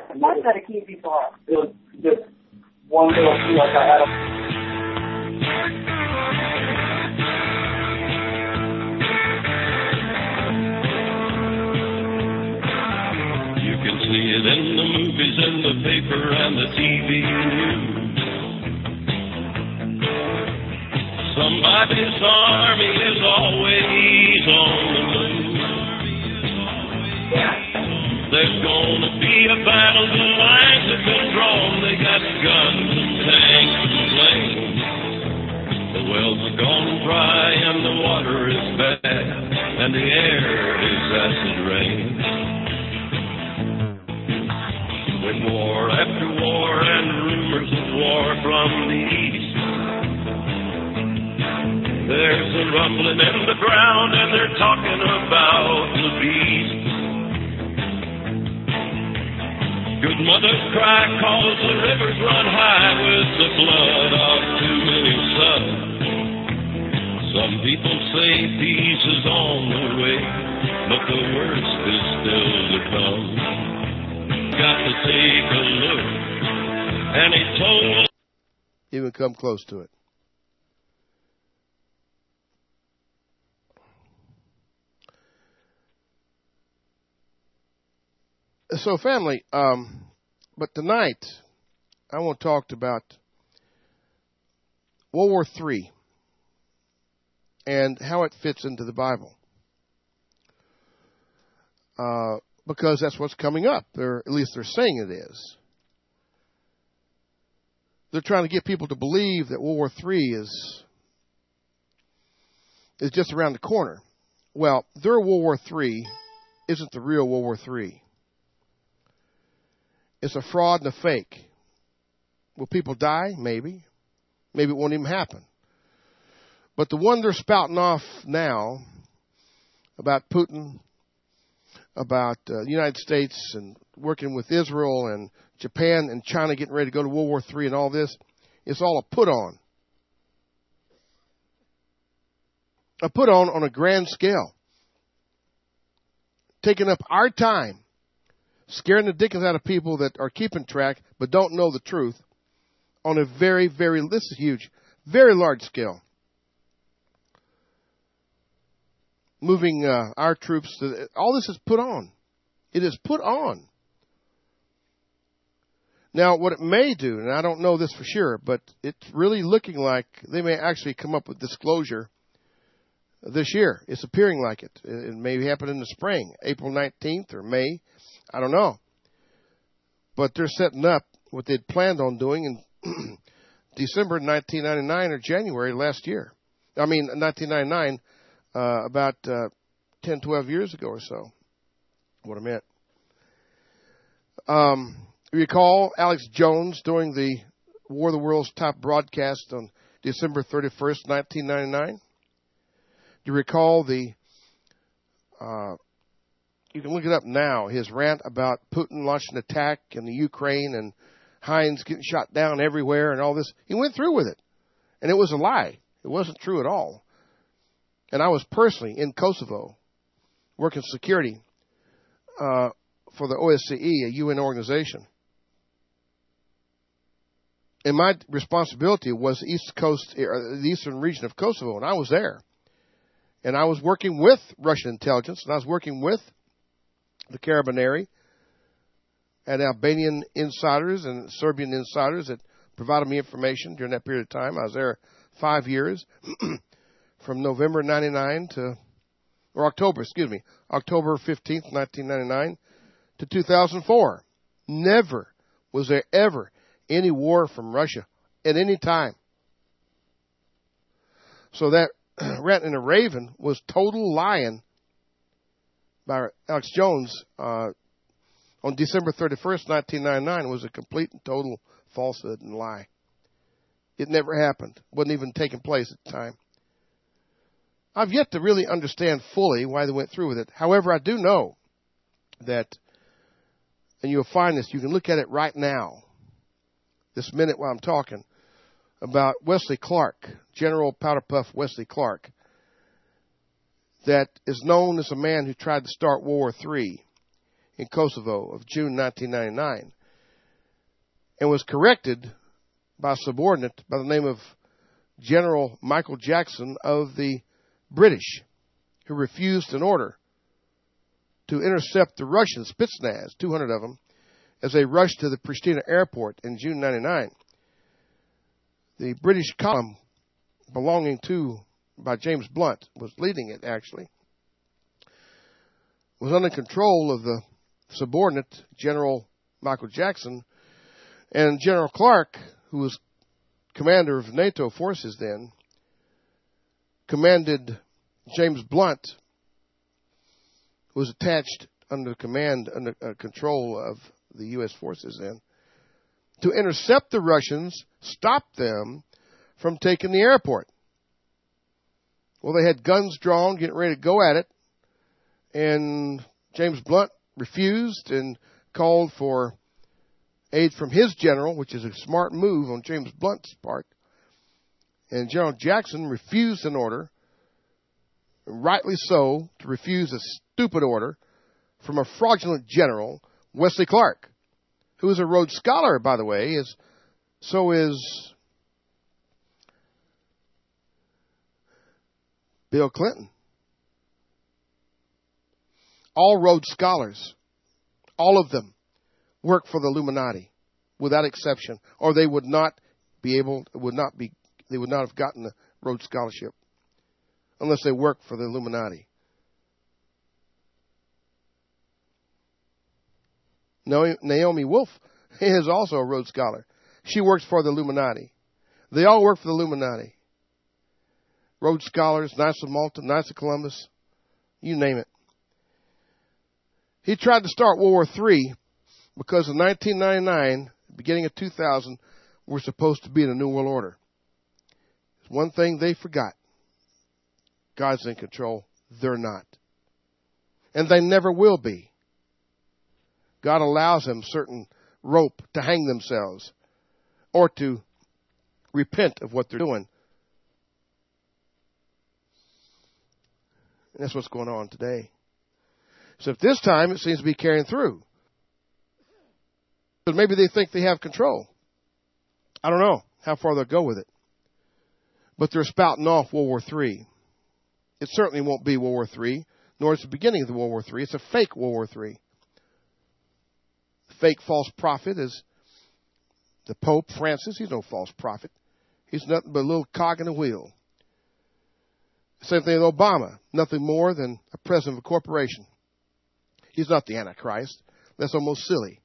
What's that to keep people up? It was just one little feel like I had You can see it in the movies, in the paper, and the TV news. Somebody's army is always on the move. There's gonna be a battle, the lines have been drawn. They got guns and tanks and planes. The wells are gone dry and the water is bad, and the air is acid rain. With war after war and rumors of war from the east, there's a rumbling in the ground and they're talking about the beast. Good mothers cry 'cause the rivers run high with the blood of too many sons. Some people say peace is on the way, but the worst is still to come. Got to take a look, and he told... Even come close to it. So, family, but tonight I want to talk about World War III and how it fits into the Bible. Because that's what's coming up. At least they're saying it is. They're trying to get people to believe that World War III is just around the corner. Well, their World War III isn't the real World War III. It's a fraud and a fake. Will people die? Maybe. Maybe it won't even happen. But the one they're spouting off now about Putin, about the United States and working with Israel and Japan and China getting ready to go to World War III and all this, it's all a put-on. A put-on on a grand scale. Taking up our time. Scaring the dickens out of people that are keeping track but don't know the truth on a very, very, this is huge, very large scale. Moving our troops, all this is put on. It is put on. Now, what it may do, and I don't know this for sure, but it's really looking like they may actually come up with disclosure this year. It's appearing like it. It may happen in the spring, April 19th or May. I don't know. But they're setting up what they'd planned on doing in December 1999 or January last year. 1999, about 10, 12 years ago or so. What I meant. You recall Alex Jones doing the War of the Worlds top broadcast on December 31st, 1999? Do you recall the... You can look it up now, his rant about Putin launching an attack in the Ukraine and Heinz getting shot down everywhere and all this. He went through with it. And it was a lie. It wasn't true at all. And I was personally in Kosovo working security for the OSCE, a UN organization. And my responsibility was the East Coast, the eastern region of Kosovo, and I was there. And I was working with Russian intelligence, and I was working with the Carabinieri and Albanian insiders and Serbian insiders that provided me information during that period of time. I was there 5 years, from November 99 to, or October 15th, 1999 to 2004. Never was there ever any war from Russia at any time. So that rant and a raven was total lying by Alex Jones on December 31st, 1999 was a complete and total falsehood and lie. It never happened. Wasn't even taking place at the time. I've yet to really understand fully why they went through with it. However, I do know that, and you'll find this, you can look at it right now, this minute while I'm talking, about Wesley Clark, General Powder Puff Wesley Clark, that is known as a man who tried to start World War III in Kosovo of June 1999. and was corrected by a subordinate by the name of General Michael Jackson of the British, who refused an order to intercept the Russian Spetsnaz, 200 of them, as they rushed to the Pristina airport in June 1999. The British column belonging to, by James Blunt, was leading it actually, was under control of the subordinate General Michael Jackson, and General Clark, who was commander of NATO forces then, commanded James Blunt, who was attached under control of the U.S. forces then, to intercept the Russians, stop them from taking the airport. Well, they had guns drawn, getting ready to go at it, and James Blunt refused and called for aid from his general, which is a smart move on James Blunt's part. And General Jackson refused an order, rightly so, to refuse a stupid order from a fraudulent general, Wesley Clark, who is a Rhodes Scholar, by the way, so is Bill Clinton. All Rhodes Scholars, all of them, work for the Illuminati, without exception, or they would not have gotten the Rhodes Scholarship unless they worked for the Illuminati. Naomi Wolf is also a Rhodes Scholar. She works for the Illuminati. They all work for the Illuminati. Rhodes Scholars, Knights of Malta, Knights of Columbus, you name it. He tried to start World War III because in 1999, beginning of 2000, we're supposed to be in a New World Order. There's one thing they forgot. God's in control. They're not. And they never will be. God allows them certain rope to hang themselves or to repent of what they're doing. And that's what's going on today. So at this time, it seems to be carrying through. But maybe they think they have control. I don't know how far they'll go with it. But they're spouting off World War III. It certainly won't be World War III, nor is it the beginning of the World War III. It's a fake World War III. The fake false prophet is the Pope Francis. He's no false prophet. He's nothing but a little cog in the wheel. Same thing with Obama. Nothing more than a president of a corporation. He's not the Antichrist. That's almost silly.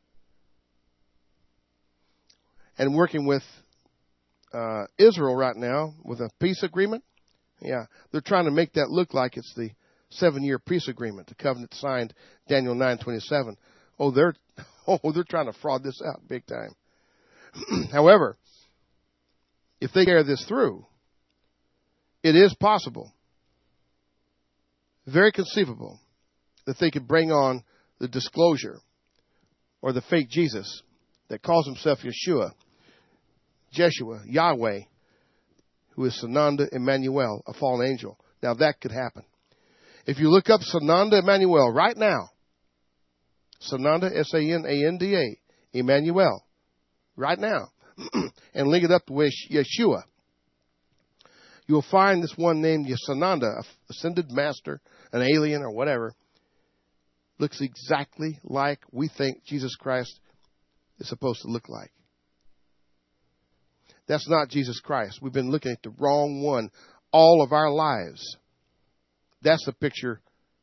And working with Israel right now with a peace agreement. Yeah, they're trying to make that look like it's the 7-year peace agreement, the covenant signed Daniel 9:27. They're trying to fraud this out big time. However, if they carry this through, it is possible, very conceivable, that they could bring on the disclosure or the fake Jesus that calls himself Yeshua, Yahweh, who is Sananda Emmanuel, a fallen angel. Now that could happen. If you look up Sananda Emmanuel right now, Sananda, S-A-N-A-N-D-A, Emmanuel, right now, and link it up with Yeshua, you'll find this one named Sananda, ascended master, an alien or whatever, looks exactly like we think Jesus Christ is supposed to look like. That's not Jesus Christ. We've been looking at the wrong one all of our lives. That's the picture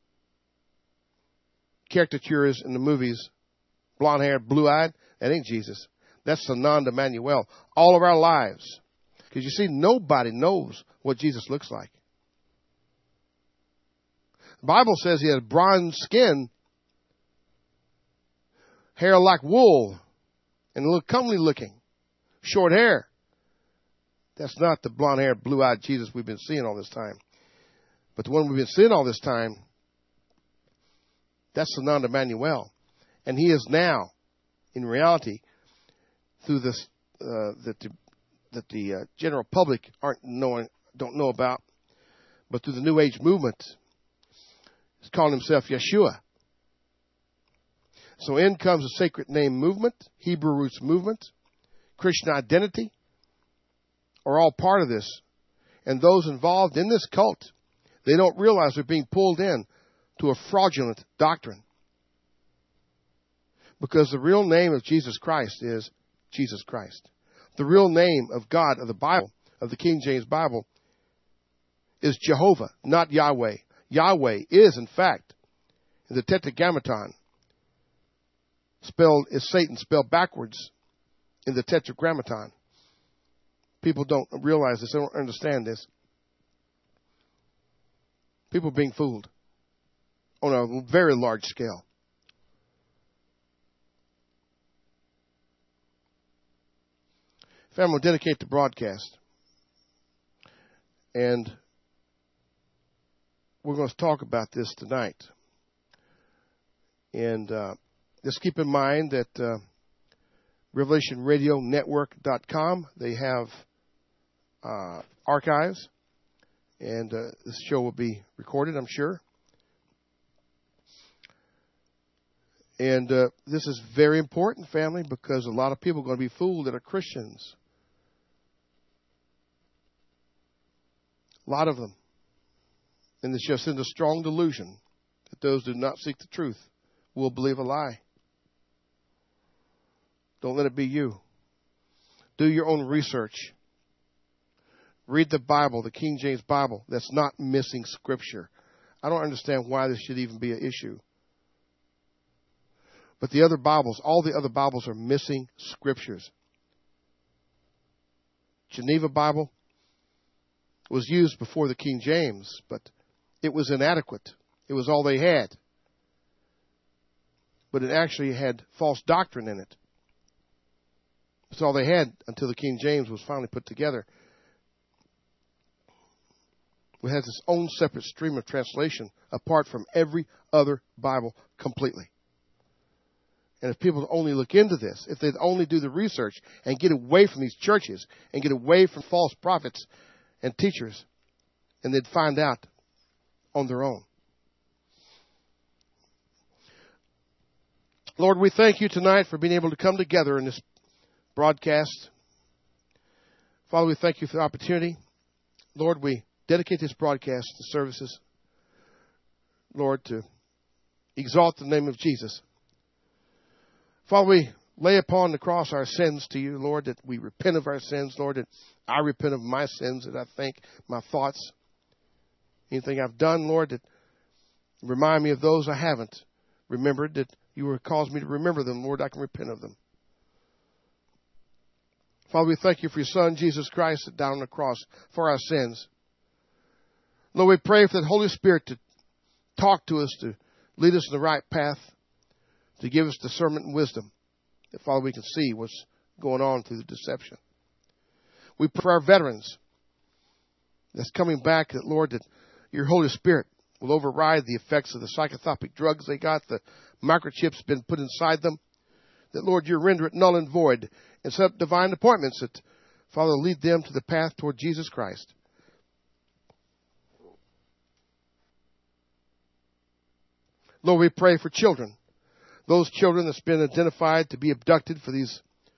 caricatures in the movies. Blonde-haired, blue-eyed. That ain't Jesus. That's Sananda Emmanuel. All of our lives. Because you see, nobody knows what Jesus looks like. The Bible says he had bronze skin, hair like wool, and a little comely looking, short hair. That's not the blonde-haired, blue-eyed Jesus we've been seeing all this time. But the one we've been seeing all this time, that's Sananda Emmanuel. And he is now, in reality, through this that the general public don't know about, but through the New Age movement, he's calling himself Yeshua. So in comes the sacred name movement, Hebrew roots movement, Christian identity are all part of this. And those involved in this cult, they don't realize they're being pulled in to a fraudulent doctrine. Because the real name of Jesus Christ is Jesus Christ. The real name of God of the Bible, of the King James Bible, is Jehovah, not Yahweh. Yahweh is, in fact, in the Tetragrammaton, is Satan spelled backwards in the Tetragrammaton. People don't realize this. They don't understand this. People are being fooled on a very large scale. Family, will dedicate the broadcast. And we're going to talk about this tonight. And just keep in mind that RevelationRadioNetwork.com, they have archives. And this show will be recorded, I'm sure. And this is very important, family, because a lot of people are going to be fooled that are Christians. A lot of them. And it's just in the strong delusion that those who do not seek the truth will believe a lie. Don't let it be you. Do your own research. Read the Bible, the King James Bible. That's not missing Scripture. I don't understand why this should even be an issue. But the other Bibles, all the other Bibles are missing Scriptures. Geneva Bible was used before the King James, but it was inadequate. It was all they had. But it actually had false doctrine in it. That's all they had until the King James was finally put together. It has its own separate stream of translation apart from every other Bible completely. And if people only look into this, if they'd only do the research and get away from these churches and get away from false prophets and teachers, and they'd find out on their own. Lord, we thank you tonight for being able to come together in this broadcast. Father, we thank you for the opportunity. Lord, we dedicate this broadcast to services, Lord, to exalt the name of Jesus. Father, we lay upon the cross our sins to you, Lord, that we repent of our sins, Lord, that I repent of my sins, that I think, my thoughts, anything I've done, Lord, that remind me of those I haven't remembered, that you will cause me to remember them, Lord, I can repent of them. Father, we thank you for your Son, Jesus Christ, that died on the cross for our sins. Lord, we pray for the Holy Spirit to talk to us, to lead us in the right path, to give us discernment and wisdom, that, Father, we can see what's going on through the deception. We pray for our veterans that's coming back, that, Lord, that your Holy Spirit will override the effects of the psychotropic drugs they got, the microchips been put inside them, that, Lord, you render it null and void, and set up divine appointments that, Father, lead them to the path toward Jesus Christ. Lord, we pray for children. Those children that's been identified to be abducted for these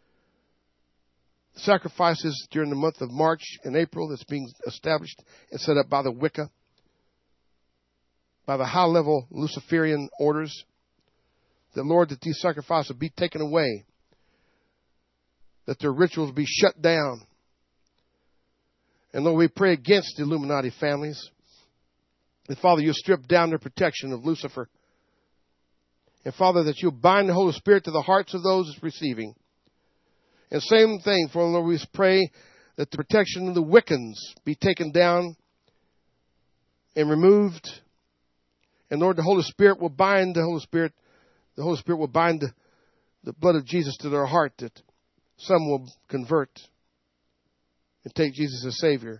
sacrifices during the month of March and April that's being established and set up by the Wicca, by the high-level Luciferian orders, that, Lord, that these sacrifices will be taken away, that their rituals be shut down. And, Lord, we pray against the Illuminati families. And, Father, you'll strip down their protection of Lucifer. And, Father, that you'll bind the Holy Spirit to the hearts of those that's receiving. And same thing, for Lord, we pray that the protection of the Wiccans be taken down and removed. And, Lord, the Holy Spirit will bind the Holy Spirit. The Holy Spirit will bind the blood of Jesus to their heart, that some will convert and take Jesus as Savior.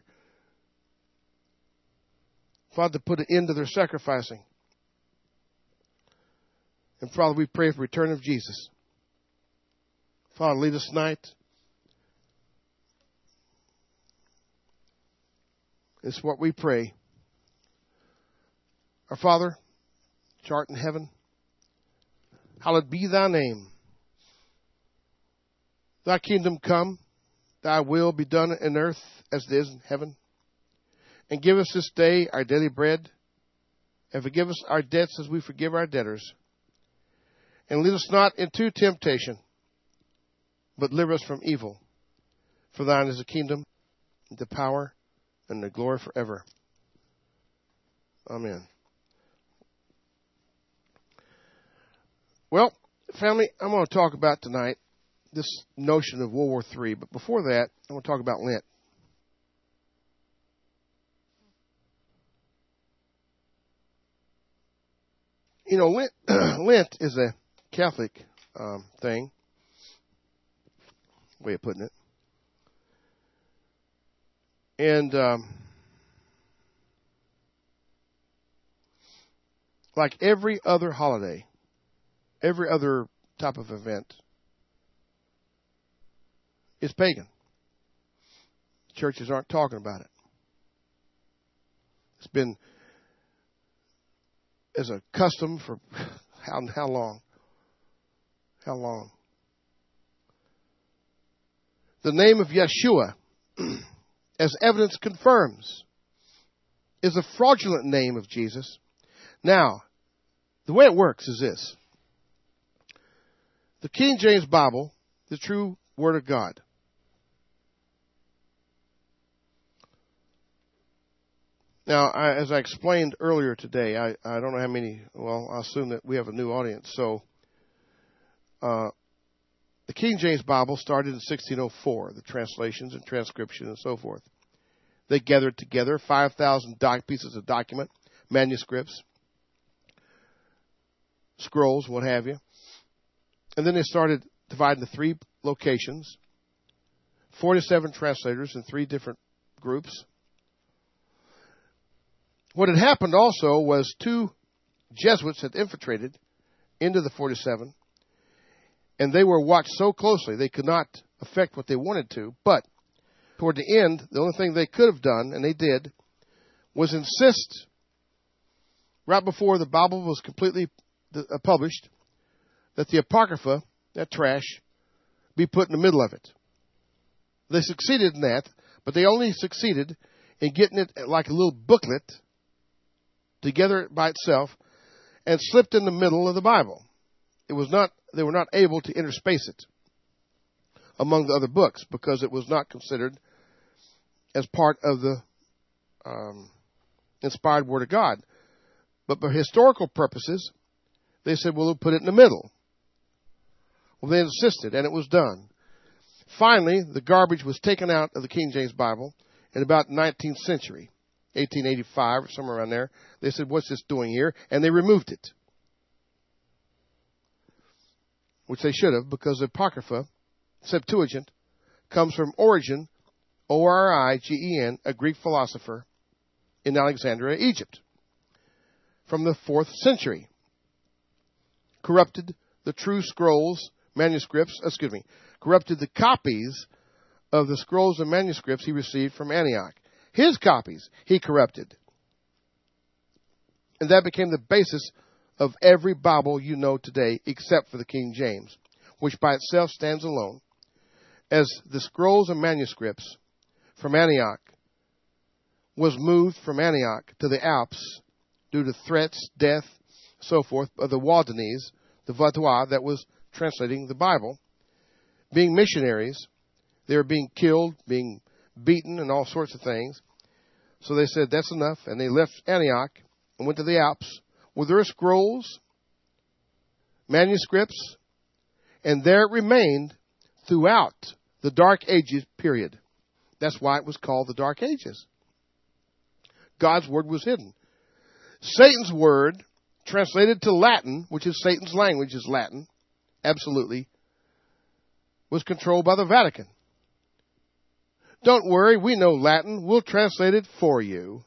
Father, to put an end to their sacrificing. And, Father, we pray for the return of Jesus. Father, lead us tonight. It's what we pray. Our Father, which art in heaven, Hallowed be thy name. Thy kingdom come, thy will be done in earth as it is in heaven. And give us this day our daily bread, and forgive us our debts as we forgive our debtors. And lead us not into temptation, but deliver us from evil. For thine is the kingdom, the power, and the glory forever. Amen. Well, family, I'm going to talk about tonight this notion of World War III. But before that, I'm going to talk about Lent. You know, Lent is a Catholic thing, way of putting it. And like every other holiday, every other type of event, it's pagan. Churches aren't talking about it. It's been as a custom for how long? How long? The name of Yeshua, as evidence confirms, is a fraudulent name of Jesus. Now, the way it works is this. The King James Bible, the true Word of God. Now, as I explained earlier today, I don't know how many, well, I assume that we have a new audience. So, the King James Bible started in 1604, the translations and transcription and so forth. They gathered together 5,000 pieces of document, manuscripts, scrolls, what have you. And then they started dividing the 3 locations, 47 translators in 3 different groups. What had happened also was 2 Jesuits had infiltrated into the 47, and they were watched so closely they could not affect what they wanted to. But toward the end, the only thing they could have done, and they did, was insist, right before the Bible was completely published, that the Apocrypha, that trash, be put in the middle of it. They succeeded in that, but they only succeeded in getting it like a little booklet together by itself and slipped in the middle of the Bible. They were not able to interspace it among the other books because it was not considered as part of the inspired Word of God. But for historical purposes, they said, well, we'll put it in the middle. Well, they insisted, and it was done. Finally, the garbage was taken out of the King James Bible in about the 19th century, 1885 or somewhere around there. They said, what's this doing here? And they removed it, which they should have, because the Apocrypha, Septuagint, comes from Origen, Origen, a Greek philosopher in Alexandria, Egypt, from the 4th century. Corrupted the true scrolls, corrupted the copies of the scrolls and manuscripts he received from Antioch. His copies he corrupted. And that became the basis of every Bible you know today, except for the King James, which by itself stands alone, as the scrolls and manuscripts from Antioch was moved from Antioch to the Alps due to threats, death, so forth, of the Waldenese, the Vaudois that was translating the Bible. Being missionaries, they were being killed, being beaten, and all sorts of things. So they said, that's enough, and they left Antioch and went to the Alps with their scrolls, manuscripts, and there it remained throughout the Dark Ages period. That's why it was called the Dark Ages. God's Word was hidden. Satan's Word, translated to Latin, which is Satan's language, is Latin, absolutely, was controlled by the Vatican. Don't worry, we know Latin. We'll translate it for you.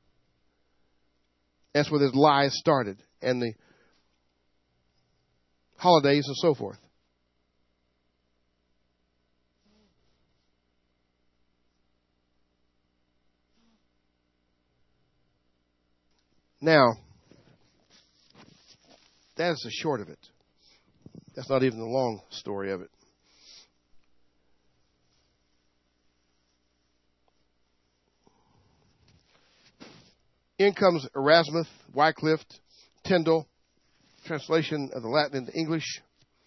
That's where the lies started, and the holidays and so forth. Now, that is the short of it. That's not even the long story of it. In comes Erasmus, Wycliffe, Tyndale, translation of the Latin into English.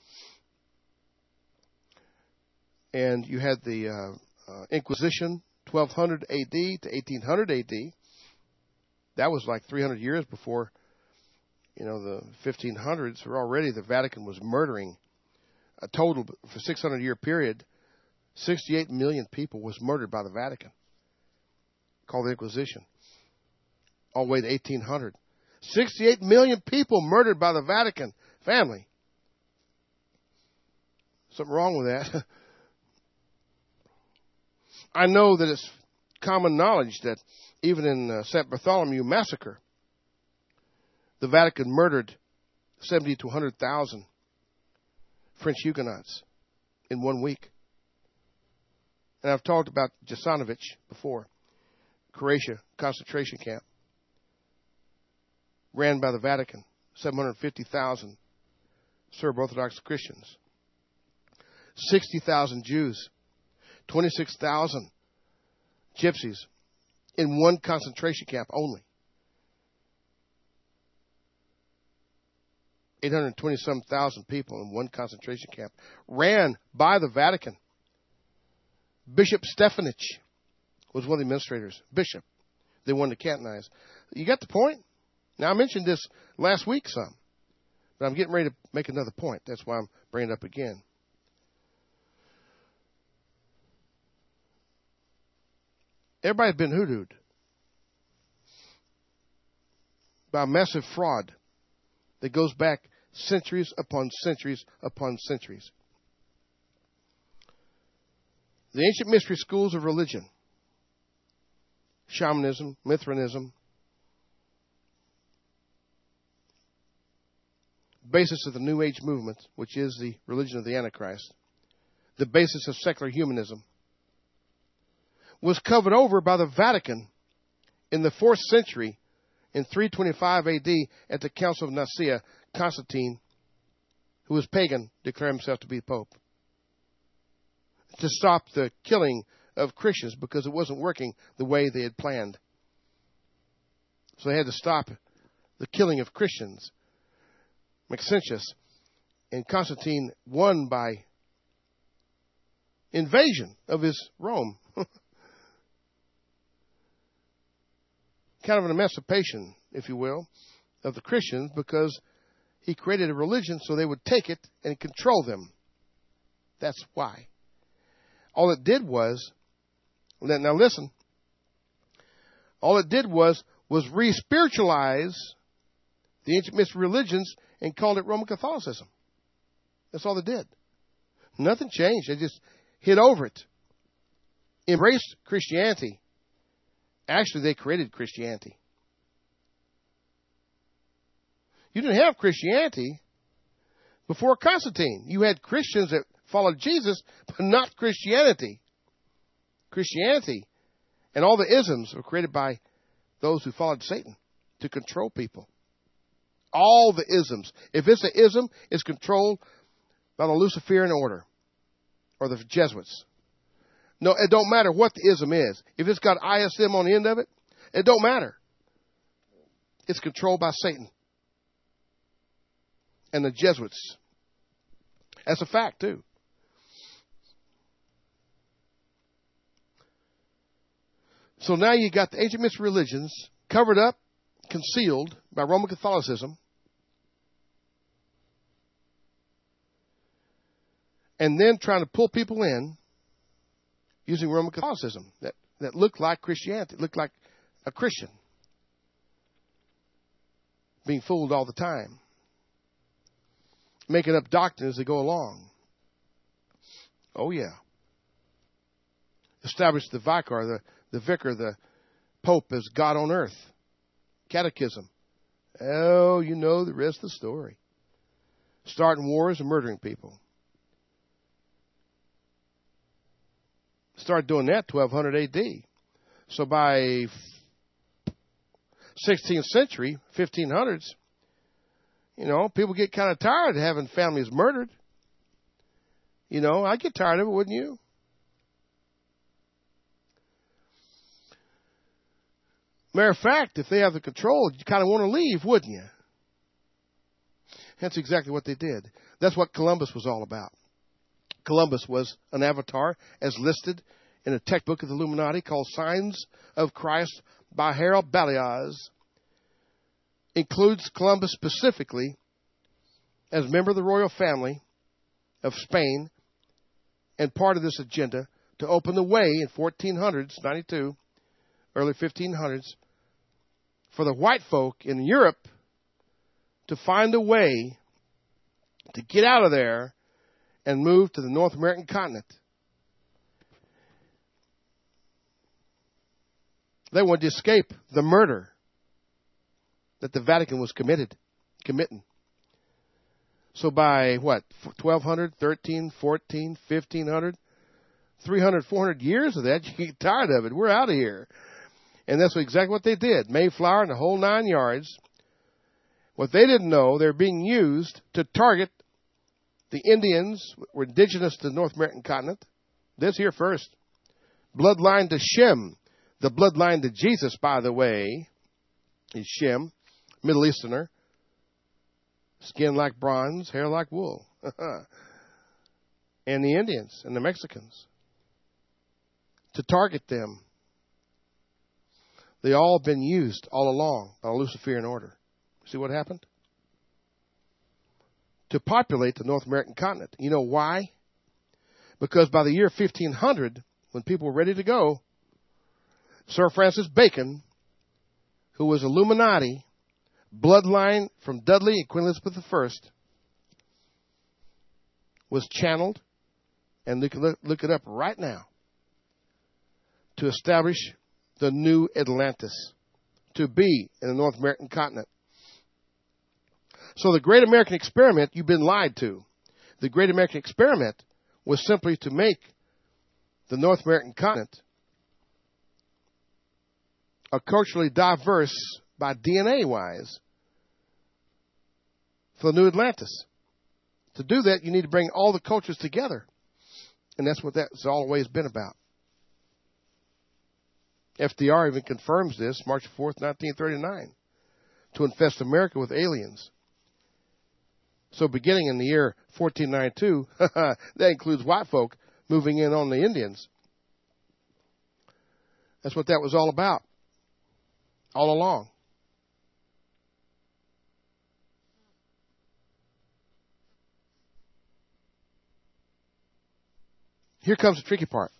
And you had the Inquisition, 1200 AD to 1800 AD. That was like 300 years before, the 1500s. Or already the Vatican was murdering a total, for a 600-year period, 68 million people was murdered by the Vatican, called the Inquisition, all the way to 1800. 68 million people murdered by the Vatican family. Something wrong with that. I know that it's common knowledge that even in St. Bartholomew Massacre, the Vatican murdered 70 to 100,000 French Huguenots in 1 week. And I've talked about Jasenovac before, Croatia concentration camp, ran by the Vatican, 750,000 Serb Orthodox Christians, 60,000 Jews, 26,000 gypsies in one concentration camp only. 820-some-thousand people in one concentration camp, ran by the Vatican. Bishop Stefanich was one of the administrators. Bishop. They wanted to canonize. You got the point? Now, I mentioned this last week some, but I'm getting ready to make another point. That's why I'm bringing it up again. Everybody's been hoodooed by a massive fraud that goes back centuries upon centuries upon centuries. The ancient mystery schools of religion, shamanism, Mithraism, basis of the New Age movement, which is the religion of the Antichrist, the basis of secular humanism, was covered over by the Vatican in the 4th century, in 325 AD, at the Council of Nicaea. Constantine, who was pagan, declared himself to be Pope to stop the killing of Christians because it wasn't working the way they had planned. So they had to stop the killing of Christians. Maxentius and Constantine won by invasion of his Rome. Kind of an emancipation, if you will, of the Christians, because he created a religion so they would take it and control them. That's why. All it did was, now listen, all it did was re-spiritualize the ancient mystery religions and called it Roman Catholicism. That's all they did. Nothing changed. They just hit over it. Embraced Christianity. Actually, they created Christianity. You didn't have Christianity before Constantine. You had Christians that followed Jesus, but not Christianity. Christianity and all the isms were created by those who followed Satan to control people. All the isms. If it's an ism, it's controlled by the Luciferian order or the Jesuits. No, it don't matter what the ism is. If it's got ISM on the end of it, it don't matter. It's controlled by Satan and the Jesuits. That's a fact, too. So now you got the ancient mystery religions covered up, concealed by Roman Catholicism, and then trying to pull people in using Roman Catholicism that looked like Christianity, looked like a Christian, being fooled all the time, making up doctrines as they go along. Oh, yeah. Established the vicar, the vicar, the Pope as God on earth. Catechism. Oh, you know the rest of the story. Starting wars and murdering people. Started doing that 1200 AD. So by 16th century, 1500s, people get kind of tired of having families murdered. You know, I'd get tired of it, wouldn't you? Matter of fact, if they have the control, you kind of want to leave, wouldn't you? That's exactly what they did. That's what Columbus was all about. Columbus was an avatar as listed in a textbook of the Illuminati called Signs of Christ by Harold Baliaz. Includes Columbus specifically as a member of the royal family of Spain and part of this agenda to open the way in 1400s, 92, early 1500s, for the white folk in Europe to find a way to get out of there and move to the North American continent. They wanted to escape the murder that the Vatican was committing. So by, 1200, 13, 14, 1500, 300, 400 years of that, you get tired of it. We're out of here. And that's exactly what they did. Mayflower and the whole 9 yards. What they didn't know, they're being used to target the Indians who were indigenous to the North American continent. This here first. Bloodline to Shem. The bloodline to Jesus, by the way, is Shem, Middle Easterner. Skin like bronze, hair like wool. And the Indians and the Mexicans. To target them. They all been used all along by the Luciferian order. See what happened? To populate the North American continent. You know why? Because by the year 1500, when people were ready to go, Sir Francis Bacon, who was Illuminati, bloodline from Dudley and Queen Elizabeth I, was channeled, and you can look it up right now, to establish the new Atlantis, to be in the North American continent. So the Great American Experiment, you've been lied to. The Great American Experiment was simply to make the North American continent a culturally diverse by DNA-wise for the new Atlantis. To do that, you need to bring all the cultures together. And that's what that's always been about. FDR even confirms this, March 4th, 1939, to infest America with aliens. So beginning in the year 1492, that includes white folk moving in on the Indians. That's what that was all about, all along. Here comes the tricky part.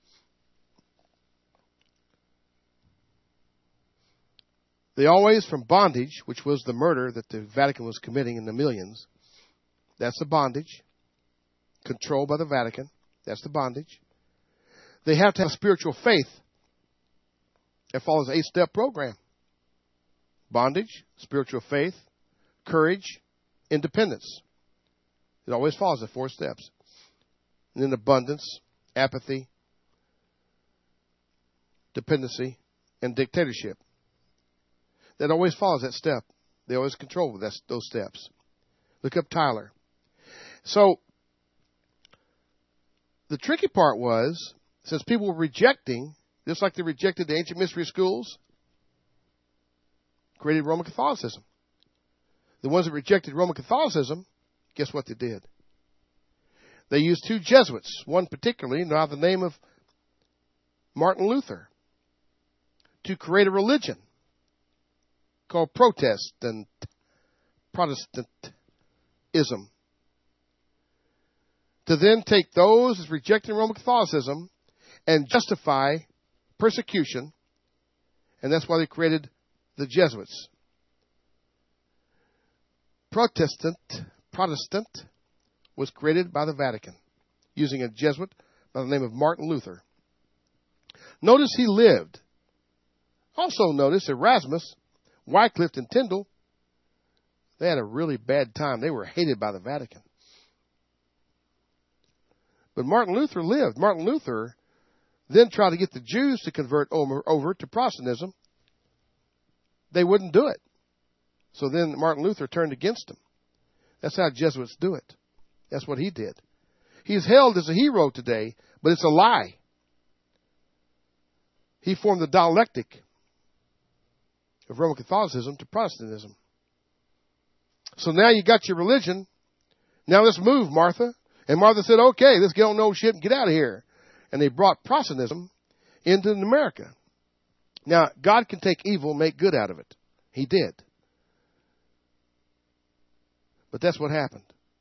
They always, from bondage, which was the murder that the Vatican was committing in the millions, that's the bondage, controlled by the Vatican, that's the bondage. They have to have spiritual faith. It follows an 8-step program. Bondage, spiritual faith, courage, independence. It always follows the 4 steps. And then abundance, apathy, dependency, and dictatorship. That always follows that step. They always control those steps. Look up Tyler. So, the tricky part was, since people were rejecting, just like they rejected the ancient mystery schools, created Roman Catholicism. The ones that rejected Roman Catholicism, guess what they did? They used 2 Jesuits, one particularly, now the name of Martin Luther, to create a religion called Protestantism, to then take those as rejecting Roman Catholicism and justify persecution, and that's why they created the Jesuits. Protestant was created by the Vatican using a Jesuit by the name of Martin Luther. Notice he lived. Also notice Erasmus, Wycliffe, and Tyndale, they had a really bad time. They were hated by the Vatican. But Martin Luther lived. Martin Luther then tried to get the Jews to convert over to Protestantism. They wouldn't do it. So then Martin Luther turned against them. That's how Jesuits do it. That's what he did. He's hailed as a hero today, but it's a lie. He formed the dialectic of Roman Catholicism to Protestantism. So now you got your religion. Now let's move, Martha. And Martha said, okay, let's get on no ship and get out of here. And they brought Protestantism into America. Now, God can take evil and make good out of it. He did. But that's what happened.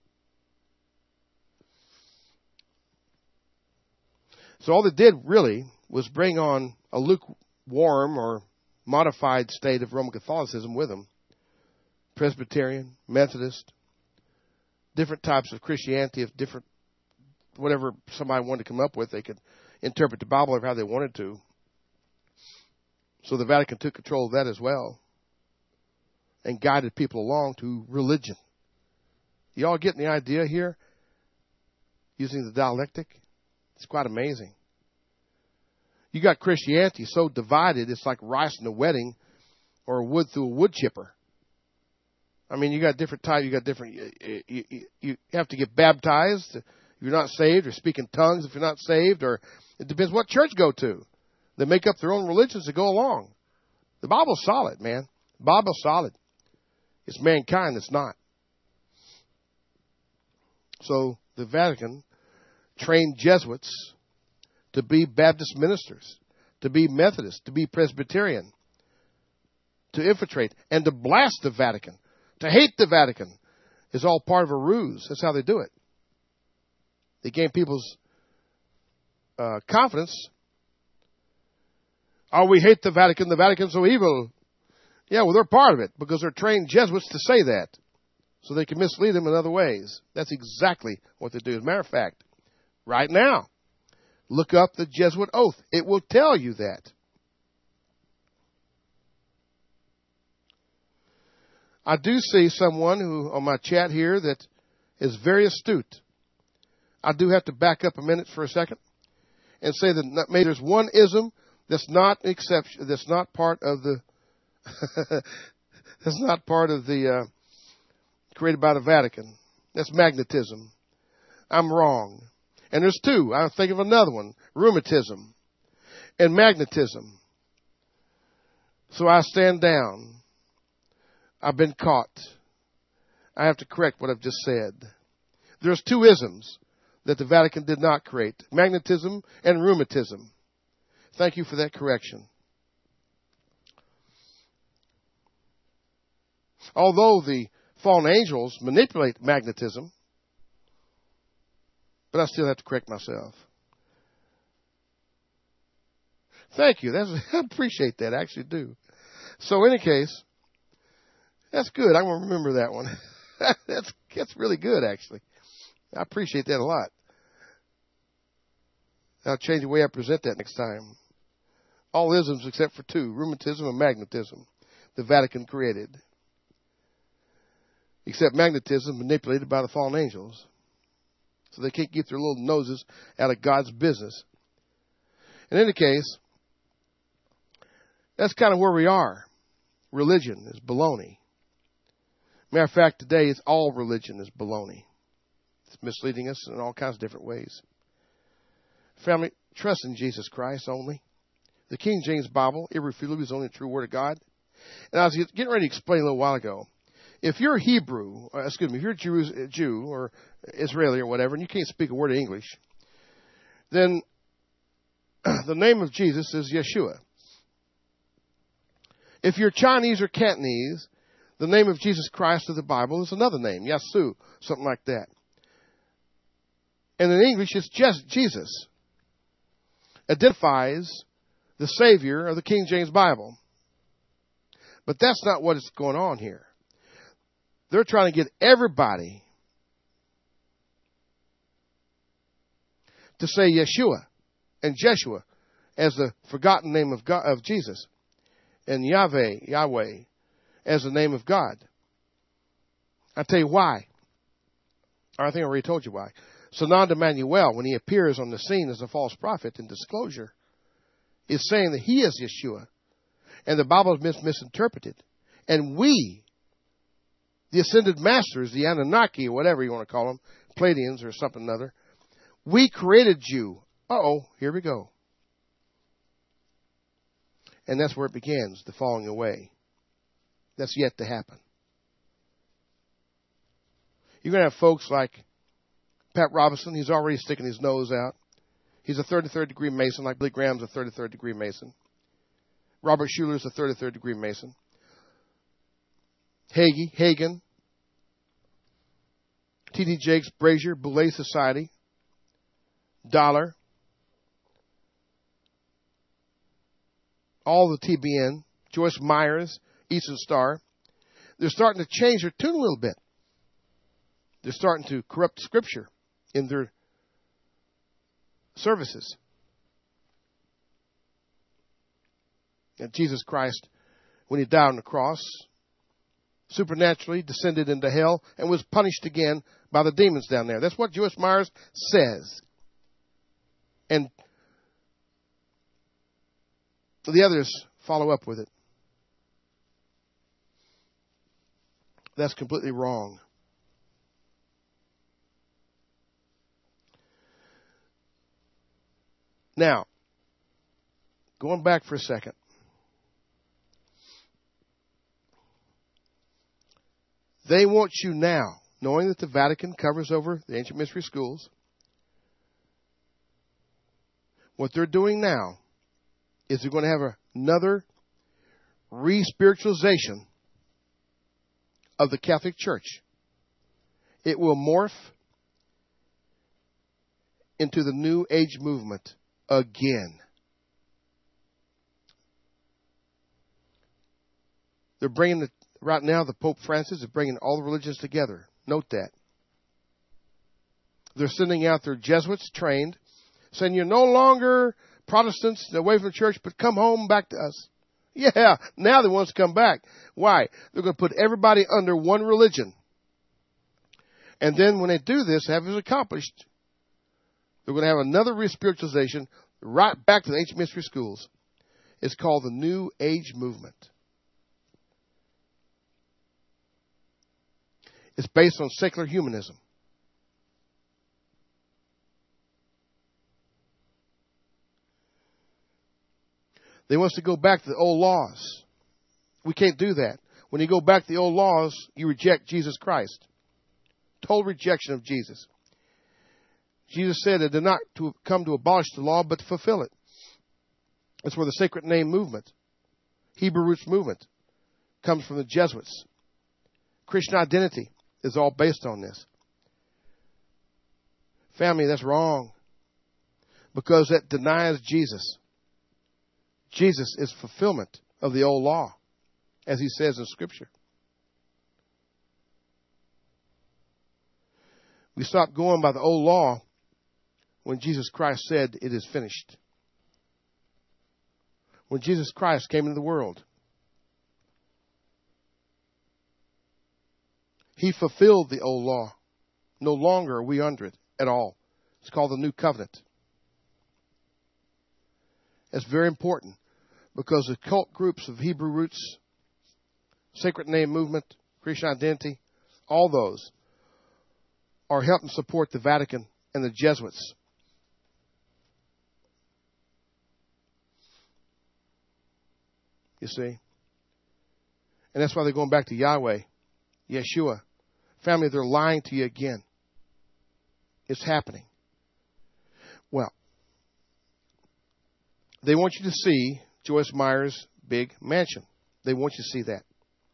So all they did really was bring on a lukewarm or modified state of Roman Catholicism with them. Presbyterian, Methodist, different types of Christianity, of different, whatever somebody wanted to come up with, they could interpret the Bible how they wanted to. So the Vatican took control of that as well and guided people along to religion. Y'all getting the idea here? Using the dialectic? It's quite amazing. You got Christianity so divided, it's like rice in a wedding or wood through a wood chipper. I mean, you got different types. You got different. You have to get baptized if you're not saved, or speak in tongues if you're not saved, or it depends what church you go to. They make up their own religions to go along. The Bible's solid, man. The Bible's solid. It's mankind that's not. So the Vatican trained Jesuits to be Baptist ministers, to be Methodist, to be Presbyterian, to infiltrate and to blast the Vatican. To hate the Vatican is all part of a ruse. That's how they do it. They gain people's confidence. Oh, we hate the Vatican. The Vatican's so evil. Yeah, well, they're part of it because they're trained Jesuits to say that so they can mislead them in other ways. That's exactly what they do. As a matter of fact, right now, look up the Jesuit oath. It will tell you that. I do see someone who on my chat here that is very astute. I do have to back up a minute for a second and say that maybe there's one ism that's not exception. That's not part of the. That's not part of the created by the Vatican. That's magnetism. I'm wrong. And there's two. I'll think of another one: rheumatism and magnetism. So I stand down. I've been caught. I have to correct what I've just said. There's two isms that the Vatican did not create: magnetism and rheumatism. Thank you for that correction. Although the fallen angels manipulate magnetism, but I still have to correct myself. Thank you. I appreciate that. I actually do. So in any case, that's good. I'm going to remember that one. That's really good, actually. I appreciate that a lot. I'll change the way I present that next time. All isms except for two: rheumatism and magnetism. The Vatican created. Except magnetism manipulated by the fallen angels. So they can't get their little noses out of God's business. In any case, that's kind of where we are. Religion is baloney. Matter of fact, today it's all religion is baloney. It's misleading us in all kinds of different ways. Family, trust in Jesus Christ only. The King James Bible, irrefutably, is only the true Word of God. And I was getting ready to explain a little while ago. If you're Hebrew, if you're a Jew or Israeli or whatever, and you can't speak a word of English, then the name of Jesus is Yeshua. If you're Chinese or Cantonese, the name of Jesus Christ of the Bible is another name, Yasu, something like that. And in English, it's just Jesus. Identifies the Savior of the King James Bible. But that's not what is going on here. They're trying to get everybody to say Yeshua and Jeshua as the forgotten name of God, of Jesus, and Yahweh, as the name of God. I'll tell you why. I think I already told you why. Sananda Emmanuel, when he appears on the scene as a false prophet in disclosure, is saying that he is Yeshua. And the Bible is misinterpreted. And we, the ascended masters, the Anunnaki, or whatever you want to call them, Pleiadians or something or another, We created you. Uh-oh, here we go. And that's where it begins, the falling away. That's yet to happen. You're going to have folks like Pat Robertson. He's already sticking his nose out. He's a 33rd degree Mason, like Billy Graham's a 33rd degree Mason. Robert Schuler's a 33rd degree Mason. Hagen, T.D. Jakes, Brazier, Boulay Society, Dollar, all the TBN, Joyce Myers, Eastern Star. They're starting to change their tune a little bit. They're starting to corrupt Scripture in their services. And Jesus Christ, when he died on the cross, supernaturally descended into hell and was punished again by the demons down there. That's what Joyce Myers says. And the others follow up with it. That's completely wrong. Now, going back for a second. They want you now, knowing that the Vatican covers over the ancient mystery schools. What they're doing now is they're going to have another re-spiritualization of the Catholic Church. It will morph into the New Age movement again. They're bringing right now, the Pope Francis is bringing all the religions together. Note that. They're sending out their Jesuits trained, saying you're no longer Protestants away from the church, but come home back to us. Yeah, now they want us to come back. Why? They're going to put everybody under one religion. And then when they do this, have it accomplished, they're going to have another re-spiritualization right back to the ancient mystery schools. It's called the New Age movement. It's based on secular humanism. They want us to go back to the old laws. We can't do that. When you go back to the old laws, you reject Jesus Christ. Total rejection of Jesus. Jesus said it did not to come to abolish the law, but to fulfill it. That's where the sacred name movement, Hebrew roots movement, comes from the Jesuits. Christian identity is all based on this. Family, that's wrong. Because that denies Jesus. Jesus is fulfillment of the old law, as he says in Scripture. We stop going by the old law when Jesus Christ said, "It is finished." When Jesus Christ came into the world, he fulfilled the old law. No longer are we under it at all. It's called the New Covenant. It's very important because the cult groups of Hebrew roots, sacred name movement, Christian identity, all those are helping support the Vatican and the Jesuits. You see? And that's why they're going back to Yahweh, Yeshua. Family, they're lying to you again. It's happening. Well, they want you to see Joyce Meyer's big mansion. They want you to see that.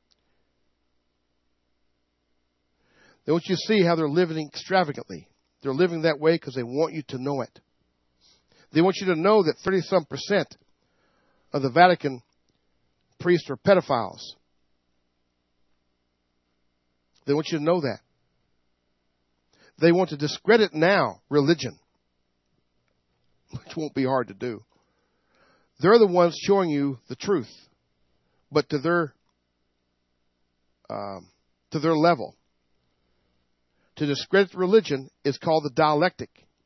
They want you to see how they're living extravagantly. They're living that way because they want you to know it. They want you to know that 30-some% of the Vatican priests are pedophiles. They want you to know that. They want to discredit now religion, which won't be hard to do. They're the ones showing you the truth, but to their level. To discredit religion is called the dialectic.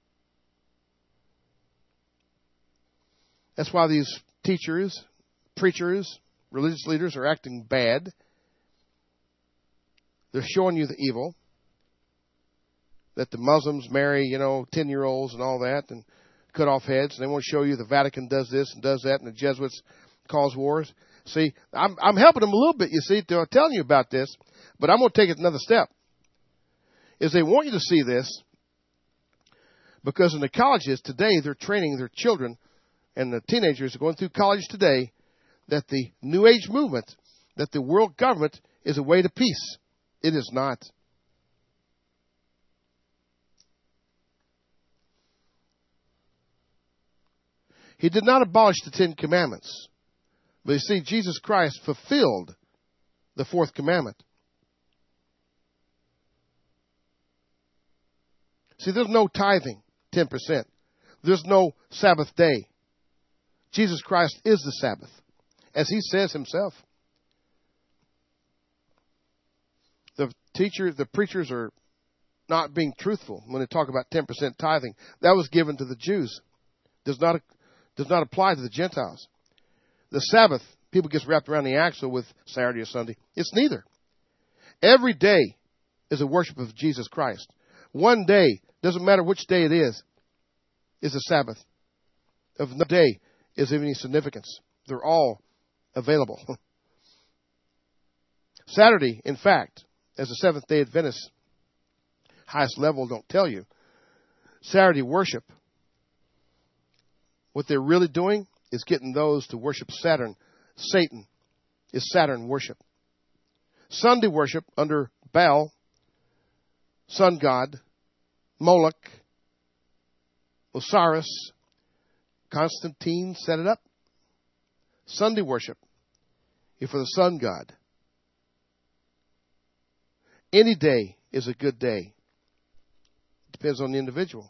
That's why these teachers, preachers, religious leaders are acting bad. They're showing you the evil. that the Muslims marry, 10-year-olds and all that, and cut off heads. And they want to show you the Vatican does this and does that, and the Jesuits cause wars. See, I'm helping them a little bit, you see, telling you about this, but I'm going to take it another step. Is they want you to see this because in the colleges today, they're training their children and the teenagers are going through college today that the New Age movement, that the world government is a way to peace. It is not. He did not abolish the 10 Commandments. But you see, Jesus Christ fulfilled the 4th commandment. See, there's no tithing, 10%. There's no Sabbath day. Jesus Christ is the Sabbath, as he says himself. The preachers are not being truthful when they talk about 10% tithing. That was given to the Jews. Does not apply to the Gentiles. The Sabbath, people get wrapped around the axle with Saturday or Sunday. It's neither. Every day is a worship of Jesus Christ. One day, doesn't matter which day it is a Sabbath. If no day is of any significance, they're all available. Saturday, in fact, as a Seventh-day Adventist, highest level don't tell you, Saturday worship, what they're really doing is getting those to worship Saturn. Satan is Saturn worship. Sunday worship under Baal, sun god, Moloch, Osiris, Constantine set it up. Sunday worship is for the sun god. Any day is a good day. Depends on the individual.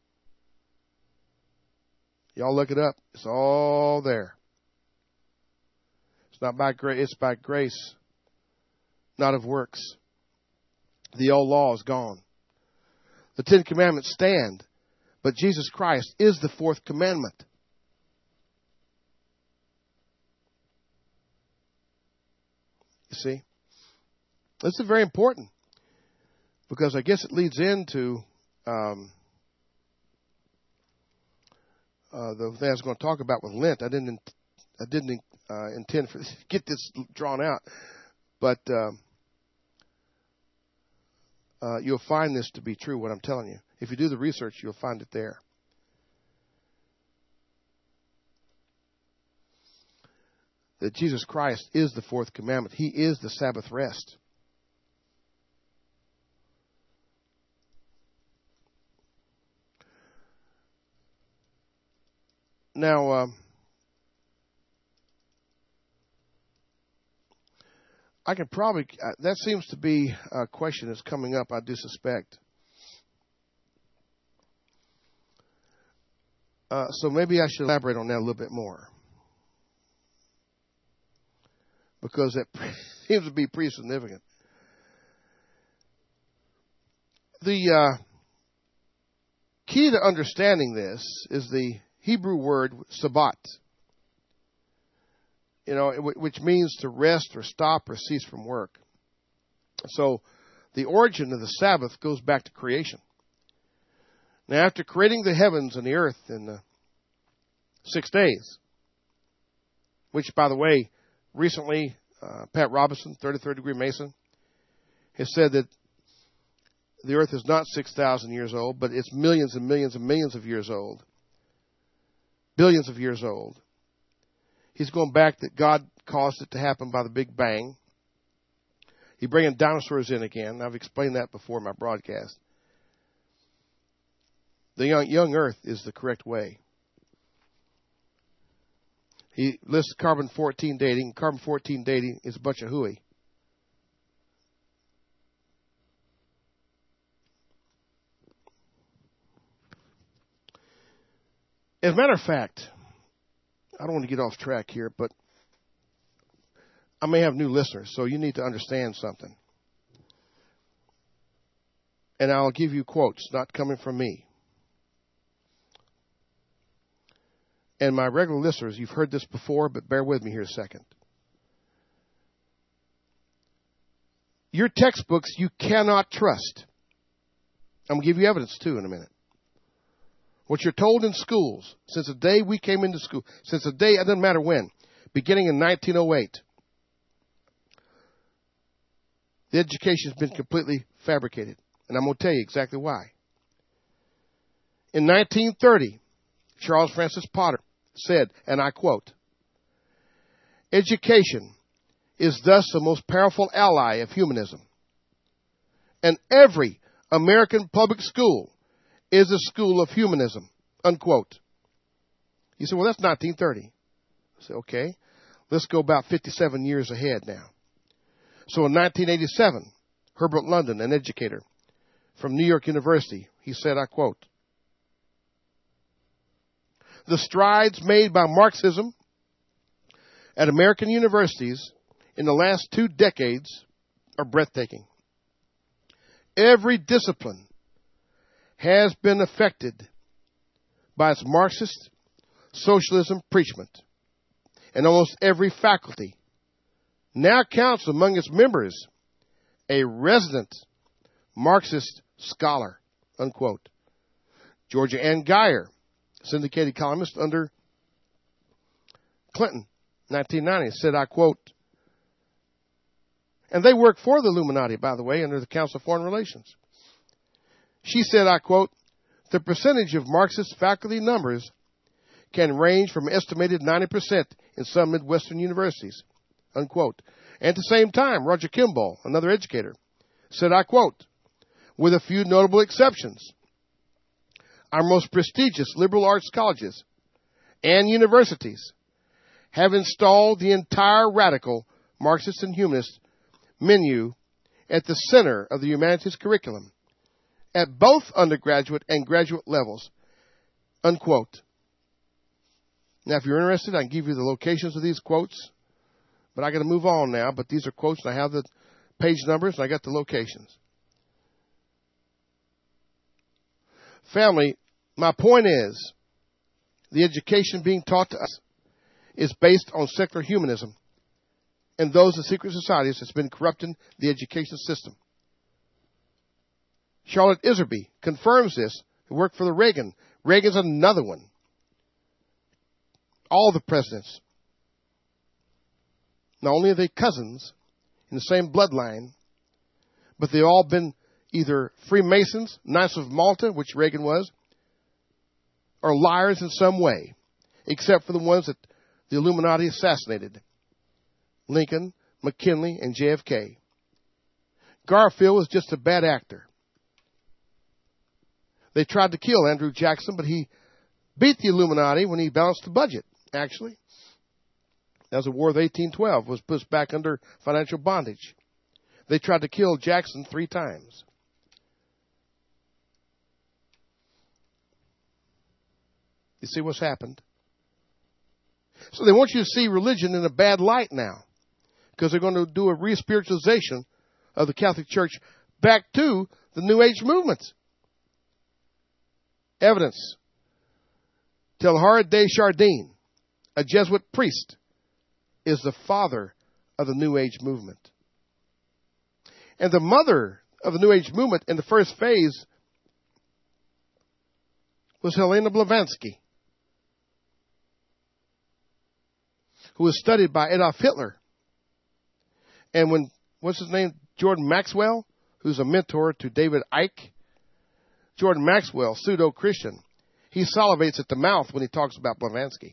Y'all look it up. It's all there. It's not by grace. It's by grace, not of works. The old law is gone. The 10 Commandments stand, but Jesus Christ is the 4th commandment. You see? This is very important because I guess it leads into the thing I was going to talk about with Lent. I didn't intend for get this drawn out, but you'll find this to be true. What I'm telling you, if you do the research, you'll find it there. That Jesus Christ is the 4th commandment. He is the Sabbath rest. Now, I can probably, that seems to be a question that's coming up, I do suspect. So maybe I should elaborate on that a little bit more. Because it seems to be pretty significant. The key to understanding this is the Hebrew word sabbat, which means to rest or stop or cease from work. So the origin of the Sabbath goes back to creation. Now, after creating the heavens and the earth in 6 days, which, by the way, recently, Pat Robertson, 33rd degree Mason, has said that the earth is not 6,000 years old, but it's millions and millions and millions of years old. Billions of years old. He's going back that God caused it to happen by the Big Bang. He's bringing dinosaurs in again. I've explained that before in my broadcast. The young earth is the correct way. He lists carbon-14 dating. Carbon-14 dating is a bunch of hooey. As a matter of fact, I don't want to get off track here, but I may have new listeners, so you need to understand something. And I'll give you quotes, not coming from me. And my regular listeners, you've heard this before, but bear with me here a second. Your textbooks you cannot trust. I'm going to give you evidence, too, in a minute. What you're told in schools, since the day we came into school, since the day, it doesn't matter when, beginning in 1908, the education has been completely fabricated. And I'm going to tell you exactly why. In 1930, Charles Francis Potter said, and I quote, "Education is thus the most powerful ally of humanism. And every American public school is a school of humanism," unquote. You say, well, that's 1930. I say, okay, let's go about 57 years ahead now. So in 1987, Herbert London, an educator from New York University, he said, I quote, "The strides made by Marxism at American universities in the last 2 decades are breathtaking. Every discipline has been affected by its Marxist socialism preachment, and almost every faculty now counts among its members a resident Marxist scholar," unquote. Georgia Ann Geyer, syndicated columnist under Clinton, 1990, said, I quote, and they work for the Illuminati, by the way, under the Council of Foreign Relations. She said, I quote, "The percentage of Marxist faculty numbers can range from an estimated 90% in some Midwestern universities," unquote. And at the same time, Roger Kimball, another educator, said, I quote, "With a few notable exceptions, our most prestigious liberal arts colleges and universities have installed the entire radical Marxist and humanist menu at the center of the humanities curriculum at both undergraduate and graduate levels," unquote. Now, if you're interested, I can give you the locations of these quotes, but I got to move on now. But these are quotes, and I have the page numbers, and I got the locations. Family, my point is, the education being taught to us is based on secular humanism and those in secret societies that's been corrupting the education system. Charlotte Iserby confirms this, who worked for the Reagan. Reagan's another one. All the presidents, not only are they cousins in the same bloodline, but they've all been either Freemasons, Knights of Malta, which Reagan was, or liars in some way, except for the ones that the Illuminati assassinated: Lincoln, McKinley, and JFK. Garfield was just a bad actor. They tried to kill Andrew Jackson, but he beat the Illuminati when he balanced the budget, actually. That was the War of 1812, was pushed back under financial bondage. They tried to kill Jackson 3 times. You see what's happened? So they want you to see religion in a bad light now, because they're going to do a re-spiritualization of the Catholic Church back to the New Age movement. Evidence. Teilhard de Chardin, a Jesuit priest, is the father of the New Age movement. And the mother of the New Age movement in the first phase was Helena Blavatsky, who was studied by Adolf Hitler. And when, what's his name, Jordan Maxwell, who's a mentor to David Icke, Jordan Maxwell, pseudo-Christian, he salivates at the mouth when he talks about Blavatsky.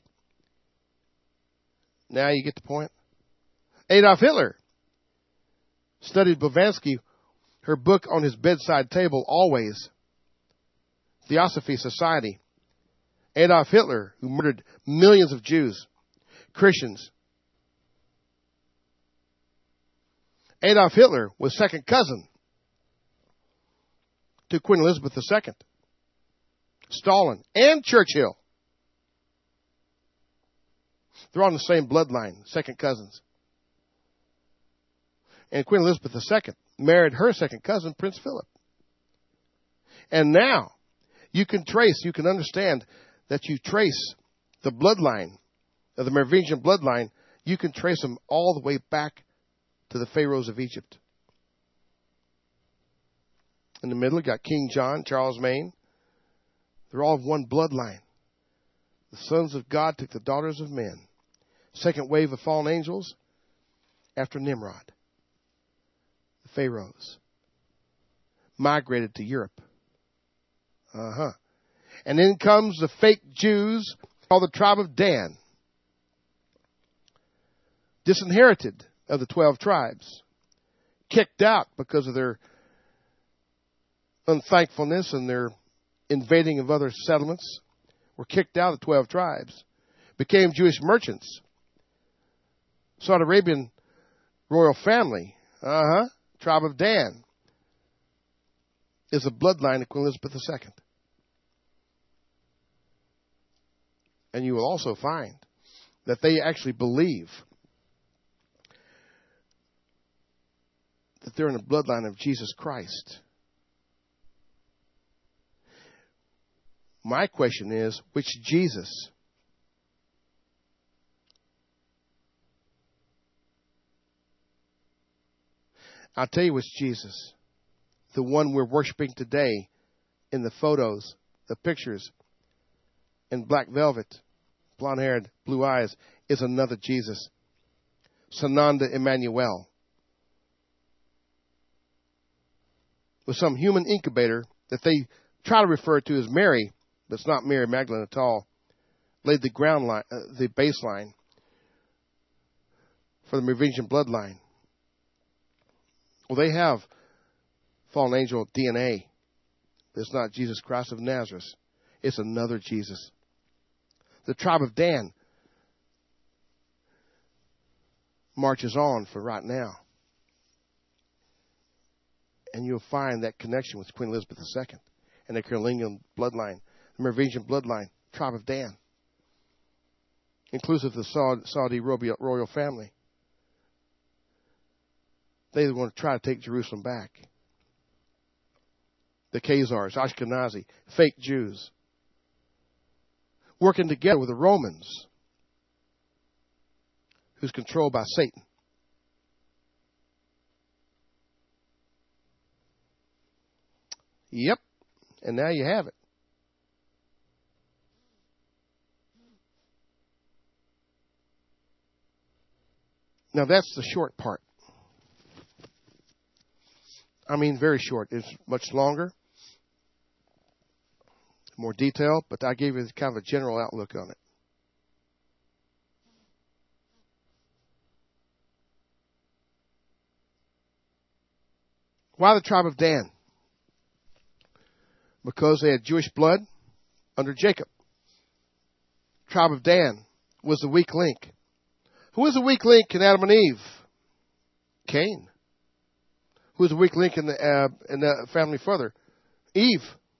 Now you get the point? Adolf Hitler studied Blavatsky, her book on his bedside table, Always, Theosophy Society. Adolf Hitler, who murdered millions of Jews, Christians. Adolf Hitler was second cousin to Queen Elizabeth II, Stalin, and Churchill. They're on the same bloodline, second cousins. And Queen Elizabeth II married her second cousin, Prince Philip. And now you can understand that you trace the bloodline of the Merovingian bloodline. You can trace them all the way back to the pharaohs of Egypt. In the middle, you got King John, Charles Maine. They're all of one bloodline. The sons of God took the daughters of men. Second wave of fallen angels after Nimrod. The Pharaohs migrated to Europe. And then comes the fake Jews called the tribe of Dan. Disinherited of the 12 tribes. Kicked out because of their unthankfulness and their invading of other settlements. Were kicked out of the 12 tribes. Became Jewish merchants. Saudi Arabian royal family. Tribe of Dan is a bloodline of Queen Elizabeth II. And you will also find that they actually believe that they're in the bloodline of Jesus Christ. My question is, which Jesus? I'll tell you which Jesus. The one we're worshiping today in the photos, the pictures, in black velvet, blonde-haired, blue eyes, is another Jesus. Sananda Emmanuel. With some human incubator that they try to refer to as Mary, but it's not Mary Magdalene at all, laid the ground line, the baseline for the Merovingian bloodline. Well, they have fallen angel DNA. It's not Jesus Christ of Nazareth. It's another Jesus. The tribe of Dan marches on for right now. And you'll find that connection with Queen Elizabeth II and the Carolingian bloodline, the Merovingian bloodline, tribe of Dan, inclusive of the Saudi royal family. They want to try to take Jerusalem back. The Khazars, Ashkenazi, fake Jews, working together with the Romans, who's controlled by Satan. Yep. And now you have it. Now that's the short part. I mean, very short. It's much longer, more detailed, but I gave you kind of a general outlook on it. Why the tribe of Dan? Because they had Jewish blood under Jacob. Tribe of Dan was the weak link. Who was the weak link in Adam and Eve? Cain. Who was the weak link in the family further? Eve.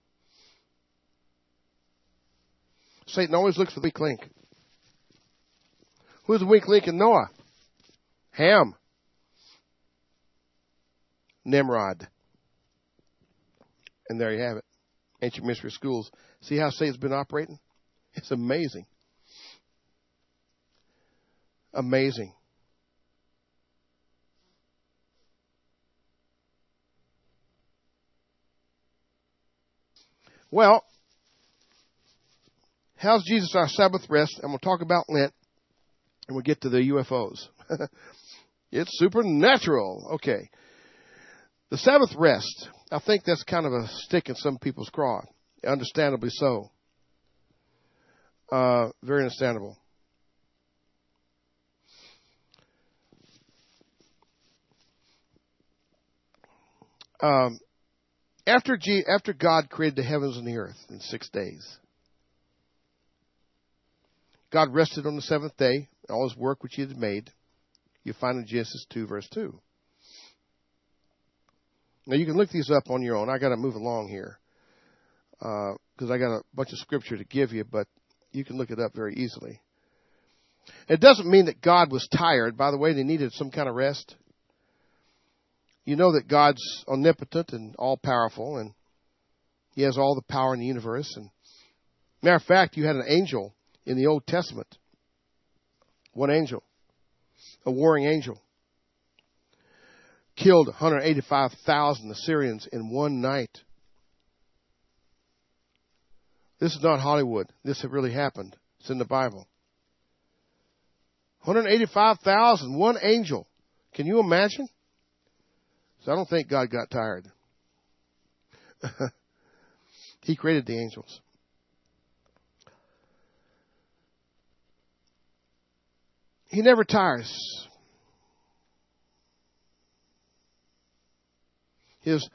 Satan always looks for the weak link. Who was the weak link in Noah? Ham. Nimrod. And there you have it. Ancient mystery schools. See how Satan's been operating? It's amazing. Amazing. Well, how's Jesus our Sabbath rest? And we'll talk about Lent, and we'll get to the UFOs. It's supernatural. Okay. The Sabbath rest. I think that's kind of a stick in some people's craw. Understandably so. Very understandable. After God created the heavens and the earth in 6 days, God rested on the seventh day, all his work which he had made. You find in Genesis 2, verse 2. Now, you can look these up on your own. I got to move along here because I got a bunch of scripture to give you, but you can look it up very easily. It doesn't mean that God was tired. By the way, they needed some kind of rest. You know that God's omnipotent and all-powerful, and he has all the power in the universe. And matter of fact, you had an angel in the Old Testament. One angel. A warring angel. killed 185,000 Assyrians in one night. This is not Hollywood. This really happened. It's in the Bible. 185,000, one angel. Can you imagine? So I don't think God got tired. He created the angels. He never tires. His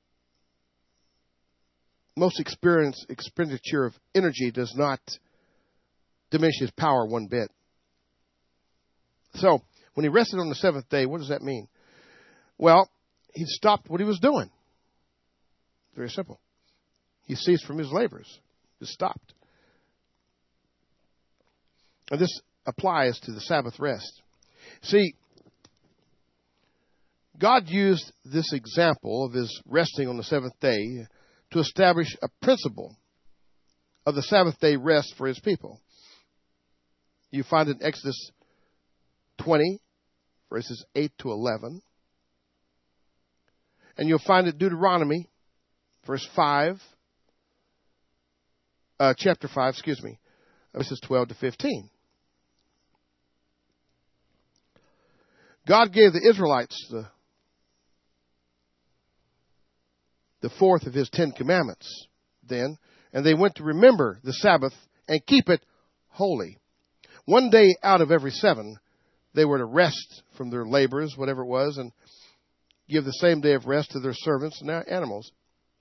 most expenditure of energy does not diminish his power one bit. So, when he rested on the seventh day, what does that mean? Well, he stopped what he was doing. Very simple. He ceased from his labors. Just stopped. And this applies to the Sabbath rest. See, God used this example of his resting on the seventh day to establish a principle of the Sabbath day rest for his people. You find it in Exodus 20, verses 8 to 11. And you'll find it in Deuteronomy, chapter 5, verses 12 to 15. God gave the Israelites the fourth of his 10 commandments then, and they went to remember the Sabbath and keep it holy. One day out of every 7, they were to rest from their labors, whatever it was, and give the same day of rest to their servants and their animals.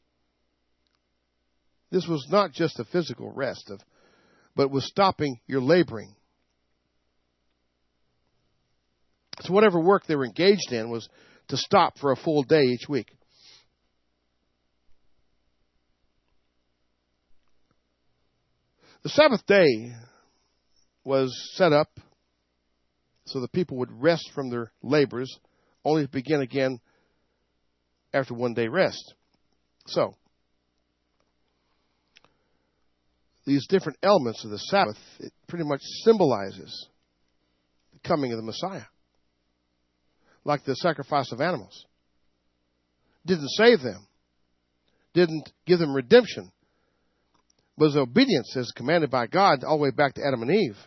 This was not just a physical rest, but was stopping your laboring. So whatever work they were engaged in was to stop for a full day each week. The Sabbath day was set up so the people would rest from their labors, only to begin again after one day rest. So, these different elements of the Sabbath, it pretty much symbolizes the coming of the Messiah. Like the sacrifice of animals. Didn't save them. Didn't give them redemption. Was obedience as commanded by God all the way back to Adam and Eve.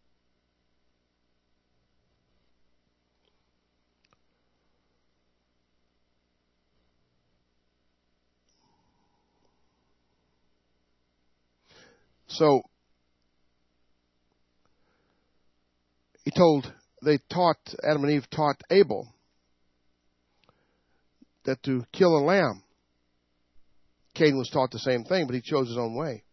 So, Adam and Eve taught Abel that to kill a lamb. Cain was taught the same thing, but he chose his own way.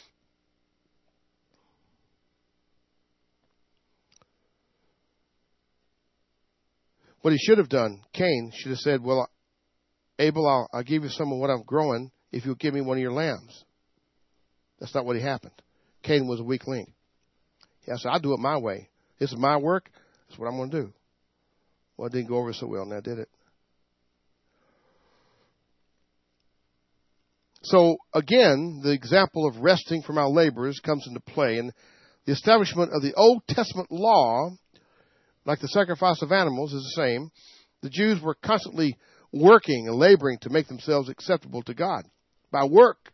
What he should have done, Cain should have said, well, Abel, I'll give you some of what I'm growing if you'll give me one of your lambs. That's not what happened. Cain was a weak link. He said, I'll do it my way. This is my work. That's what I'm going to do. Well, it didn't go over so well now, did it? So, again, the example of resting from our labors comes into play. And the establishment of the Old Testament law, like the sacrifice of animals, is the same. The Jews were constantly working and laboring to make themselves acceptable to God by work.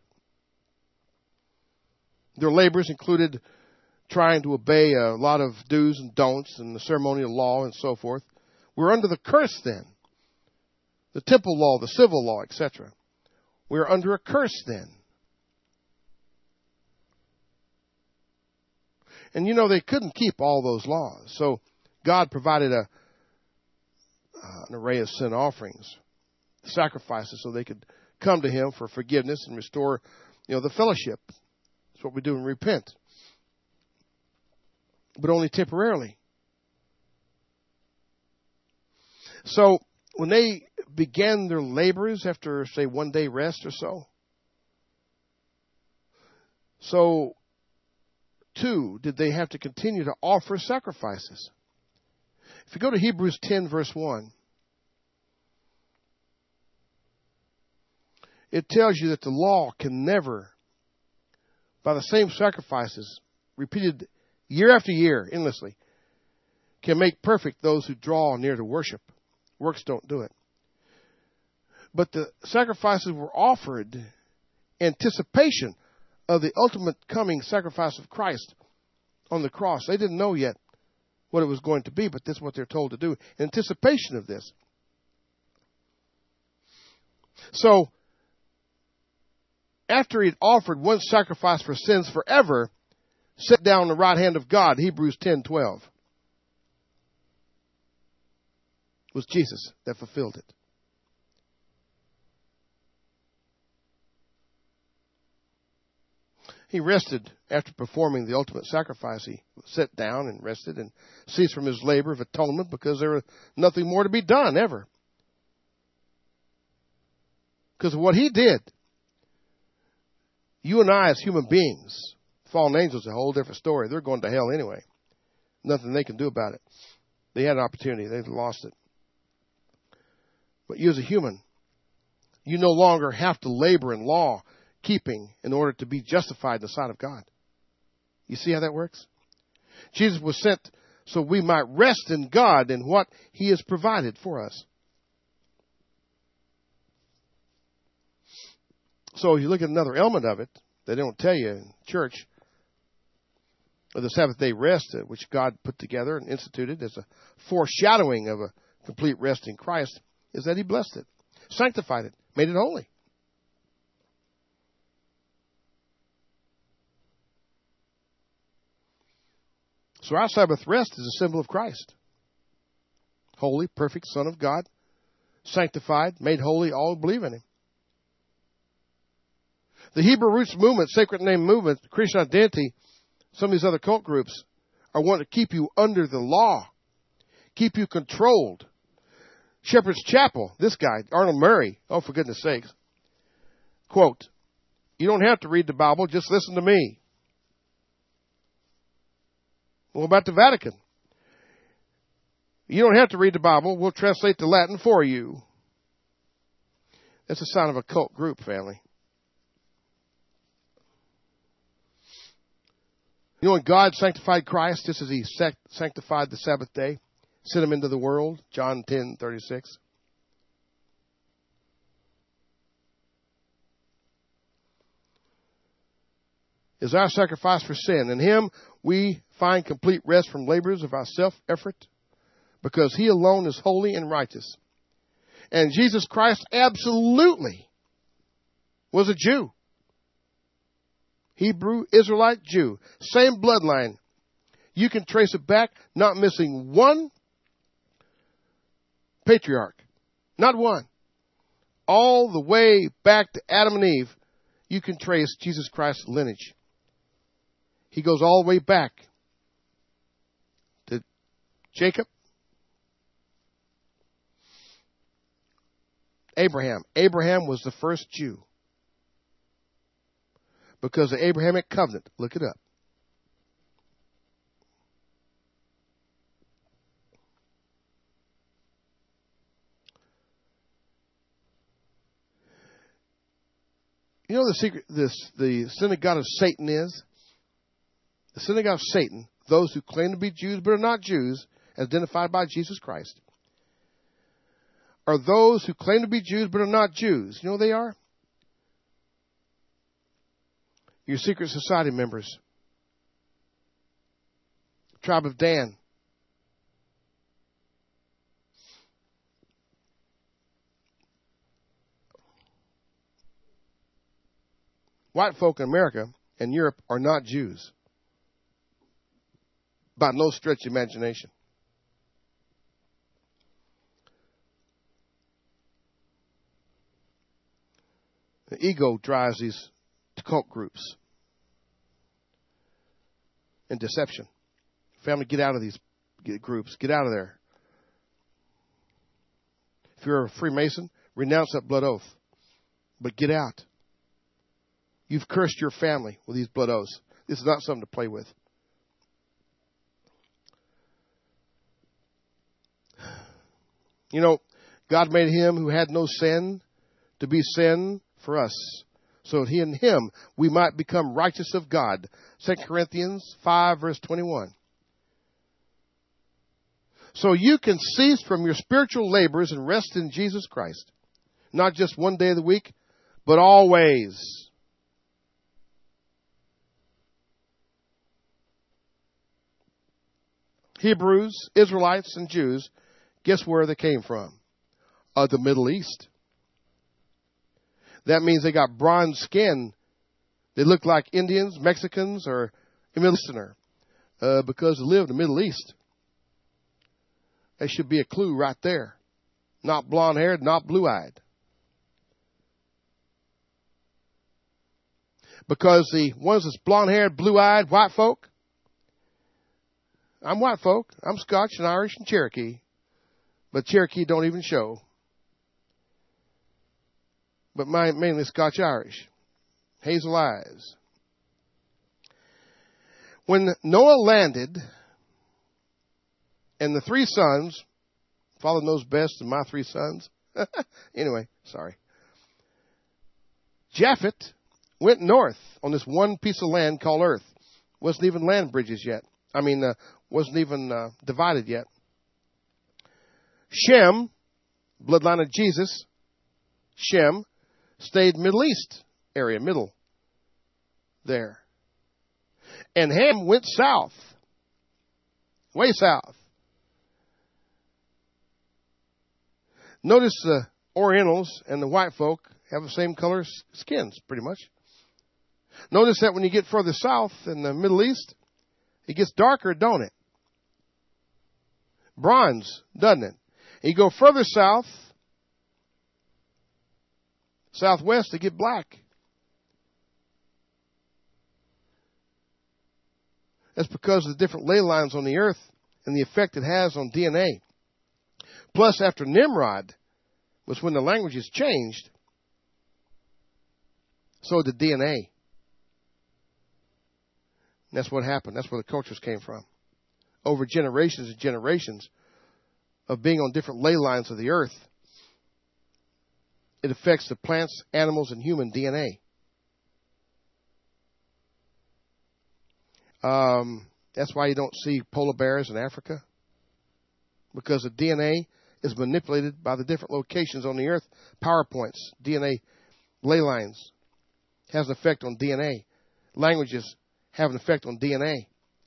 Their labors included trying to obey a lot of do's and don'ts and the ceremonial law and so forth. We're under the curse then. The temple law, the civil law, etc. We're under a curse then. And you know, they couldn't keep all those laws. So God provided an array of sin offerings, sacrifices, so they could come to him for forgiveness and restore, the fellowship. That's what we do and repent. But only temporarily. So, when they began their labors after, say, one day rest or so too, did they have to continue to offer sacrifices. If you go to Hebrews 10, verse 1, it tells you that the law can never, by the same sacrifices, repeated year after year, endlessly, can make perfect those who draw near to worship. Works don't do it. But the sacrifices were offered in anticipation of the ultimate coming sacrifice of Christ on the cross. They didn't know yet what it was going to be, but this is what they're told to do in anticipation of this. So, after he'd offered one sacrifice for sins forever, sat down on the right hand of God, Hebrews 10:12, was Jesus that fulfilled it. He rested after performing the ultimate sacrifice. He sat down and rested and ceased from his labor of atonement because there was nothing more to be done ever. Because of what he did, you and I as human beings, fallen angels, a whole different story. They're going to hell anyway. Nothing they can do about it. They had an opportunity. They lost it. But you as a human, you no longer have to labor in law keeping in order to be justified in the sight of God. You see how that works? Jesus was sent so we might rest in God and what he has provided for us. So if you look at another element of it, they don't tell you in church, of the Sabbath day rest, which God put together and instituted as a foreshadowing of a complete rest in Christ, is that he blessed it, sanctified it, made it holy. So our Sabbath rest is a symbol of Christ. Holy, perfect Son of God, sanctified, made holy, all who believe in him. The Hebrew roots movement, sacred name movement, Christian identity, some of these other cult groups are wanting to keep you under the law, keep you controlled. Shepherd's Chapel, this guy, Arnold Murray, oh, for goodness sakes, quote, "You don't have to read the Bible, just listen to me." What about the Vatican? "You don't have to read the Bible, we'll translate the Latin for you." That's a sign of a cult group, family. You know, when God sanctified Christ, just as he sanctified the Sabbath day, sent him into the world, John 10:36. Is our sacrifice for sin. In him we find complete rest from labors of our self-effort because he alone is holy and righteous. And Jesus Christ absolutely was a Jew. Hebrew, Israelite, Jew. Same bloodline. You can trace it back, not missing one patriarch. Not one. All the way back to Adam and Eve, you can trace Jesus Christ's lineage. He goes all the way back to Jacob, Abraham. Abraham was the first Jew. Because of the Abrahamic covenant. Look it up. You know the secret, the synagogue of Satan is? The synagogue of Satan, those who claim to be Jews but are not Jews, as identified by Jesus Christ, are those who claim to be Jews but are not Jews. You know who they are? Your secret society members. Tribe of Dan. White folk in America and Europe are not Jews. By no stretch of imagination. The ego drives these cult groups and deception. Family, get out of these groups. Get out of there. If you're a Freemason, renounce that blood oath. But get out. You've cursed your family with these blood oaths. This is not something to play with. You know, God made him who had no sin to be sin for us, so that in him we might become righteous of God. 2 Corinthians 5, verse 21. So you can cease from your spiritual labors and rest in Jesus Christ. Not just one day of the week, but always. Hebrews, Israelites, and Jews, guess where they came from? The Middle East. That means they got bronze skin. They look like Indians, Mexicans, or a Middle Easterner because they live in the Middle East. That should be a clue right there. Not blonde-haired, not blue-eyed. Because the ones that's blonde-haired, blue-eyed, white folk, I'm white folk. I'm Scotch and Irish and Cherokee. But Cherokee don't even show. But mainly Scotch-Irish. Hazel eyes. When Noah landed, and the three sons, Father knows best than my three sons. Anyway, sorry. Japheth went north on this one piece of land called Earth. Wasn't even land bridges yet. Wasn't even divided yet. Shem, bloodline of Jesus, Shem, stayed Middle East area, middle there. And Ham went south, way south. Notice the Orientals and the white folk have the same color skins, pretty much. Notice that when you get further south in the Middle East, it gets darker, don't it? Bronze, doesn't it? And you go further south, southwest, they get black. That's because of the different ley lines on the earth and the effect it has on DNA. Plus, after Nimrod was when the languages changed, so did DNA. And that's what happened. That's where the cultures came from. Over generations and generations of being on different ley lines of the earth, it affects the plants, animals, and human DNA. That's why you don't see polar bears in Africa. Because the DNA is manipulated by the different locations on the earth. PowerPoints, DNA ley lines, has an effect on DNA. Languages have an effect on DNA.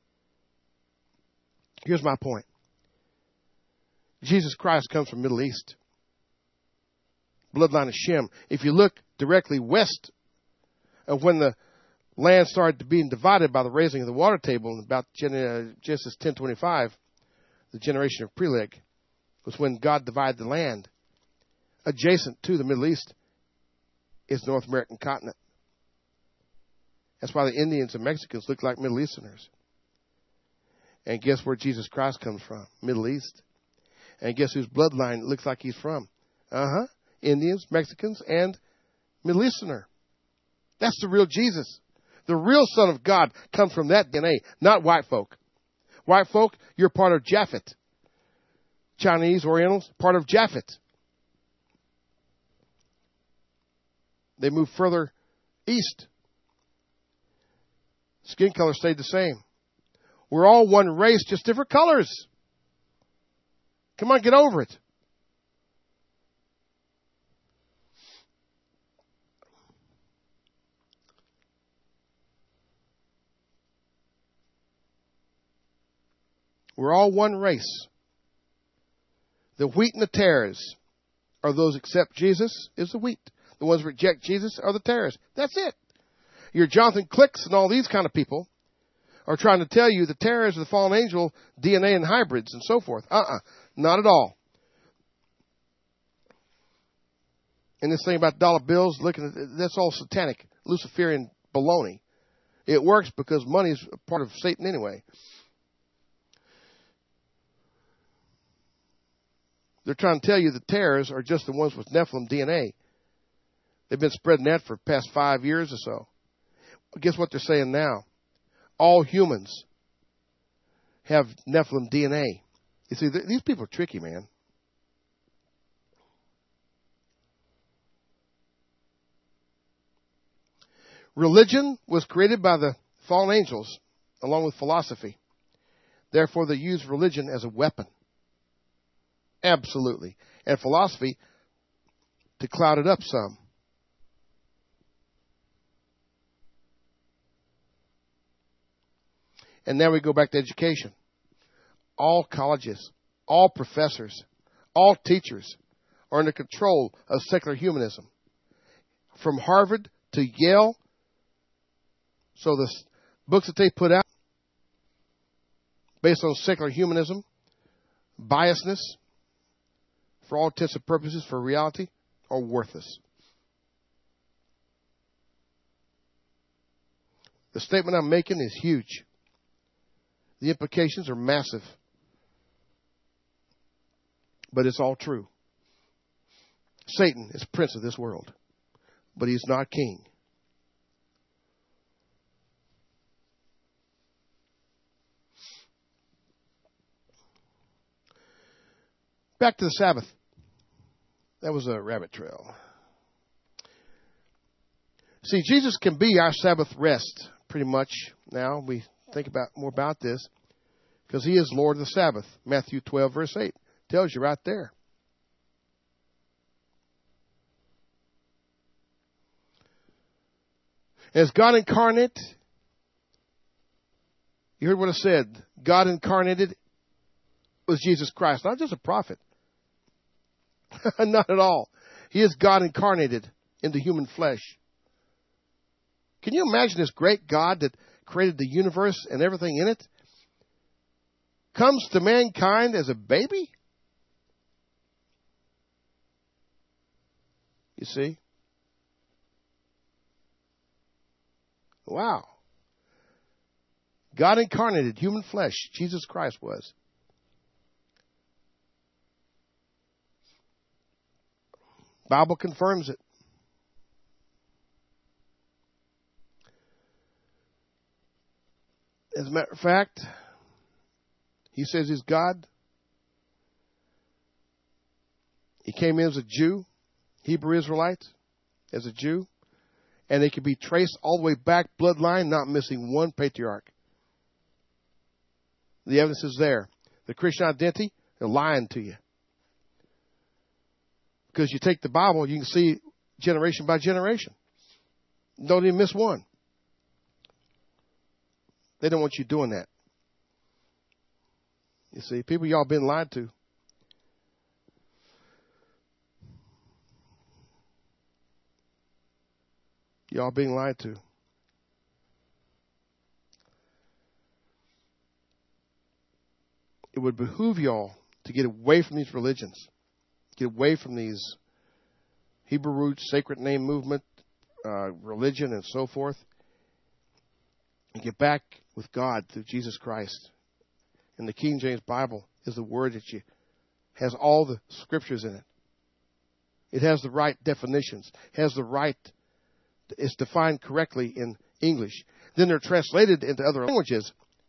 Here's my point. Jesus Christ comes from Middle East. Bloodline of Shem. If you look directly west of when the land started being divided by the raising of the water table in about Genesis 10:25, the generation of Peleg, was when God divided the land. Adjacent to the Middle East is the North American continent. That's why the Indians and Mexicans look like Middle Easterners. And guess where Jesus Christ comes from? Middle East. And guess whose bloodline it looks like he's from? Indians, Mexicans, and Middle Easterner. That's the real Jesus. The real Son of God comes from that DNA, not white folk. White folk, you're part of Japheth. Chinese, Orientals, part of Japheth. They moved further east. Skin color stayed the same. We're all one race, just different colors. Come on, get over it. We're all one race. The wheat and the tares are those accept Jesus is the wheat. The ones reject Jesus are the tares. That's it. Your Jonathan Clicks and all these kind of people are trying to tell you the tares are the fallen angel, DNA and hybrids and so forth. Not at all. And this thing about dollar bills, that's all satanic, Luciferian baloney. It works because money is a part of Satan anyway. They're trying to tell you the tares are just the ones with Nephilim DNA. They've been spreading that for the past 5 years or so. Guess what they're saying now? All humans have Nephilim DNA. You see, these people are tricky, man. Religion was created by the fallen angels along with philosophy. Therefore, they use religion as a weapon. Absolutely. And philosophy to cloud it up some. And now we go back to education. All colleges, all professors, all teachers are under control of secular humanism. From Harvard to Yale. So the books that they put out based on secular humanism, biasness, for all intents and purposes, for reality, are worthless. The statement I'm making is huge. The implications are massive. But it's all true. Satan is prince of this world, but he's not king. Back to the Sabbath. That was a rabbit trail. See, Jesus can be our Sabbath rest, pretty much. Now we think more about this, because he is Lord of the Sabbath. Matthew 12, verse 8 tells you right there. As God incarnate, you heard what I said. God incarnated was Jesus Christ, not just a prophet. Not at all. He is God incarnated into human flesh. Can you imagine this great God that created the universe and everything in it comes to mankind as a baby? You see? Wow. God incarnated human flesh. Jesus Christ was. Bible confirms it. As a matter of fact, he says he's God. He came in as a Jew, Hebrew Israelite, as a Jew, and they could be traced all the way back, bloodline, not missing one patriarch. The evidence is there. The Christian identity, they're lying to you. Because you take the Bible, you can see generation by generation. Don't even miss one. They don't want you doing that. You see, people y'all been lied to. Y'all being lied to. It would behoove y'all to get away from these religions. Get away from these Hebrew roots, sacred name movement, religion, and so forth. And get back with God through Jesus Christ. And the King James Bible is the word that has all the scriptures in it. It has the right definitions. Has the right, it's defined correctly in English. Then they're translated into other languages.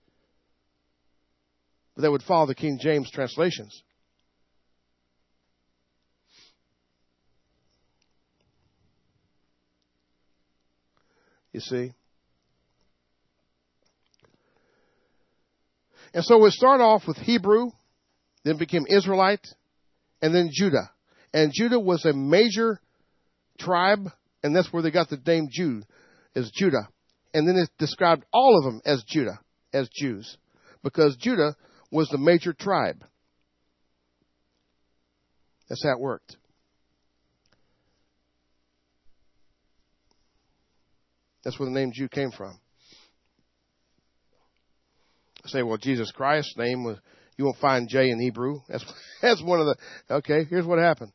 But that would follow the King James translations. You see? And so we start off with Hebrew, then became Israelite, and then Judah. And Judah was a major tribe, and that's where they got the name Jude, is Judah. And then it described all of them as Judah, as Jews, because Judah was the major tribe. That's how it worked. That's where the name Jew came from. I say, well, Jesus Christ's name was, you won't find J in Hebrew. That's one of the, okay, here's what happened.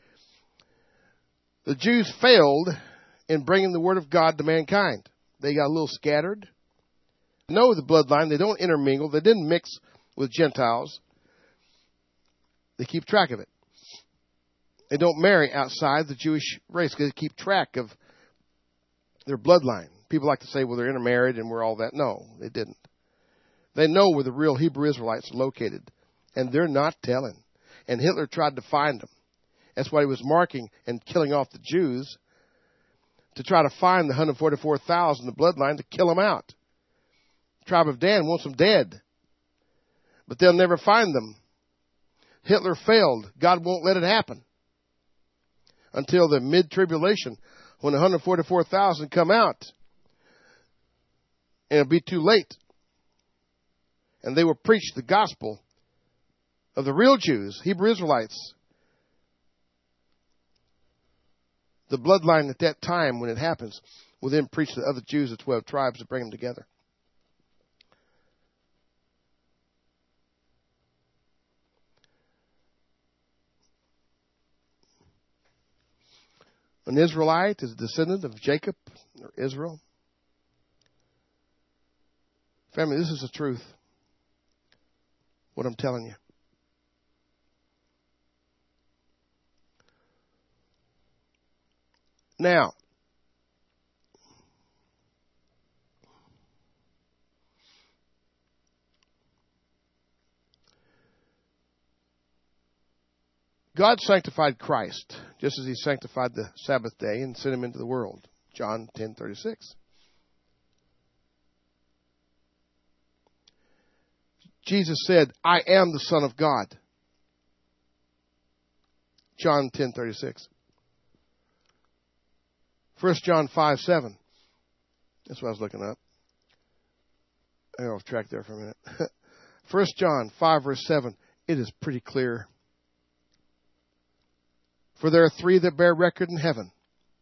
The Jews failed in bringing the word of God to mankind. They got a little scattered. They know the bloodline. They don't intermingle. They didn't mix with Gentiles. They keep track of it. They don't marry outside the Jewish race because they keep track of their bloodline. People like to say, well, they're intermarried and we're all that. No, they didn't. They know where the real Hebrew Israelites are located, and they're not telling. And Hitler tried to find them. That's why he was marking and killing off the Jews, to try to find the 144,000, the bloodline, to kill them out. The tribe of Dan wants them dead, but they'll never find them. Hitler failed. God won't let it happen. until the mid-tribulation when 144,000 come out. And it'll be too late. And they will preach the gospel of the real Jews, Hebrew Israelites. The bloodline at that time, when it happens, will then preach to the other Jews, the 12 tribes, to bring them together. An Israelite is a descendant of Jacob or Israel. Family, this is the truth. What I'm telling you. Now, God sanctified Christ just as he sanctified the Sabbath day and sent him into the world. John 10:36. Jesus said, I am the Son of God. John 10:36. 1 John 5:7. That's what I was looking up. I got off track there for a minute. 1 John 5 verse 7. It is pretty clear. For there are three that bear record in heaven.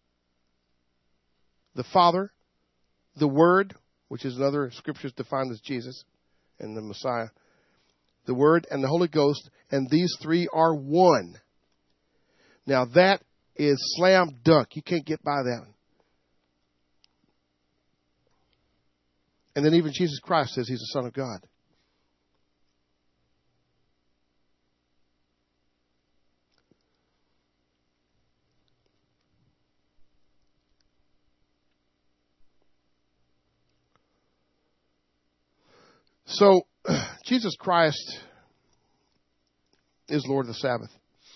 The Father, the Word, which is another scriptures defined as Jesus and the Messiah. The Word and the Holy Ghost. And these three are one. Now that is slam dunk. You can't get by that one. And then even Jesus Christ says he's the Son of God. So, Jesus Christ is Lord of the Sabbath.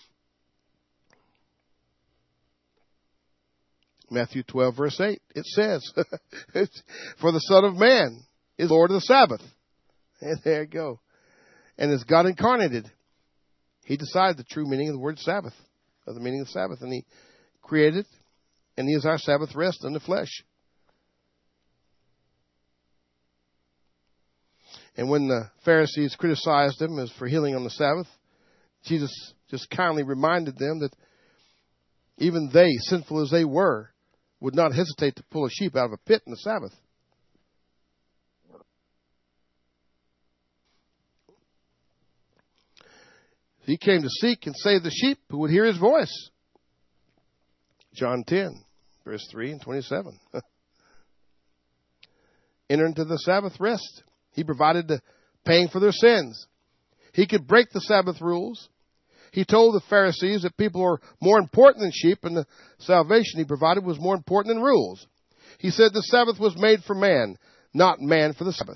Matthew 12, verse 8, it says, for the Son of Man is Lord of the Sabbath. And there you go. And as God incarnated, he decided the true meaning of the word Sabbath, of the meaning of Sabbath. And he created, and he is our Sabbath rest in the flesh. And when the Pharisees criticized him as for healing on the Sabbath, Jesus just kindly reminded them that even they, sinful as they were, would not hesitate to pull a sheep out of a pit in the Sabbath. He came to seek and save the sheep who would hear his voice. John 10, verse 3 and 27. Enter into the Sabbath rest. He provided the paying for their sins. He could break the Sabbath rules. He told the Pharisees that people are more important than sheep, and the salvation he provided was more important than rules. He said the Sabbath was made for man, not man for the Sabbath.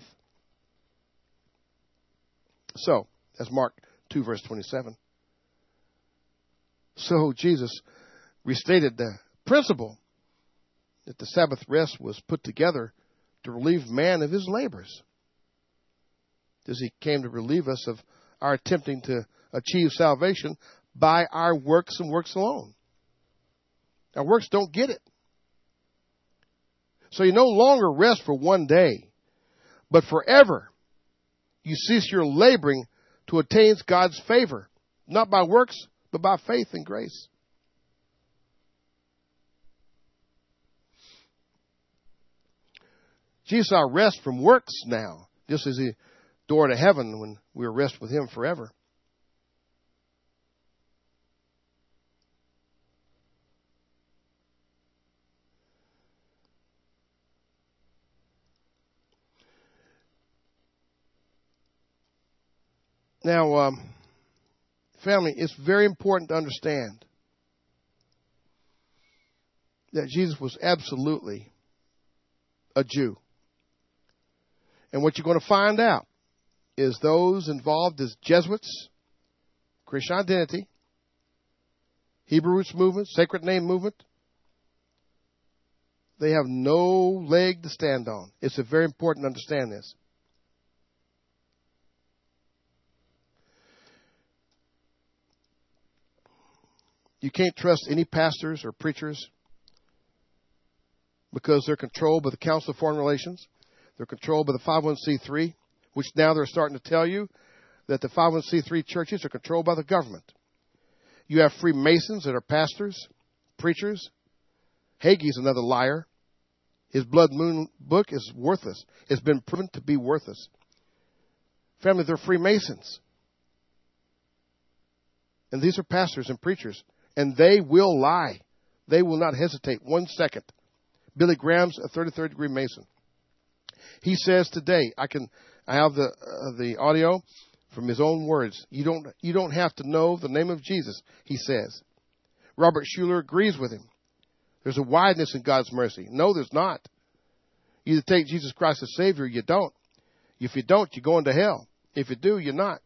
So, that's Mark 2, verse 27. So, Jesus restated the principle that the Sabbath rest was put together to relieve man of his labors. As he came to relieve us of our attempting to achieve salvation by our works and works alone. Our works don't get it. So you no longer rest for one day, but forever you cease your laboring to attain God's favor, not by works, but by faith and grace. Jesus, our rest from works now, just as the door to heaven when we rest with him forever. Now, family, it's very important to understand that Jesus was absolutely a Jew. And what you're going to find out is those involved as Jesuits, Christian identity, Hebrew roots movement, sacred name movement, they have no leg to stand on. It's very important to understand this. You can't trust any pastors or preachers because they're controlled by the Council of Foreign Relations. They're controlled by the 501c3, which now they're starting to tell you that the 501c3 churches are controlled by the government. You have Freemasons that are pastors, preachers. Hagee's another liar. His Blood Moon book is worthless. It's been proven to be worthless. Family, they're Freemasons. And these are pastors and preachers. And they will lie. They will not hesitate 1 second. Billy Graham's a 33rd degree Mason. He says today, I have the audio from his own words. You don't have to know the name of Jesus, he says. Robert Schuller agrees with him. There's a wideness in God's mercy. No, there's not. You either take Jesus Christ as Savior or you don't. If you don't, you're going to hell. If you do, you're not.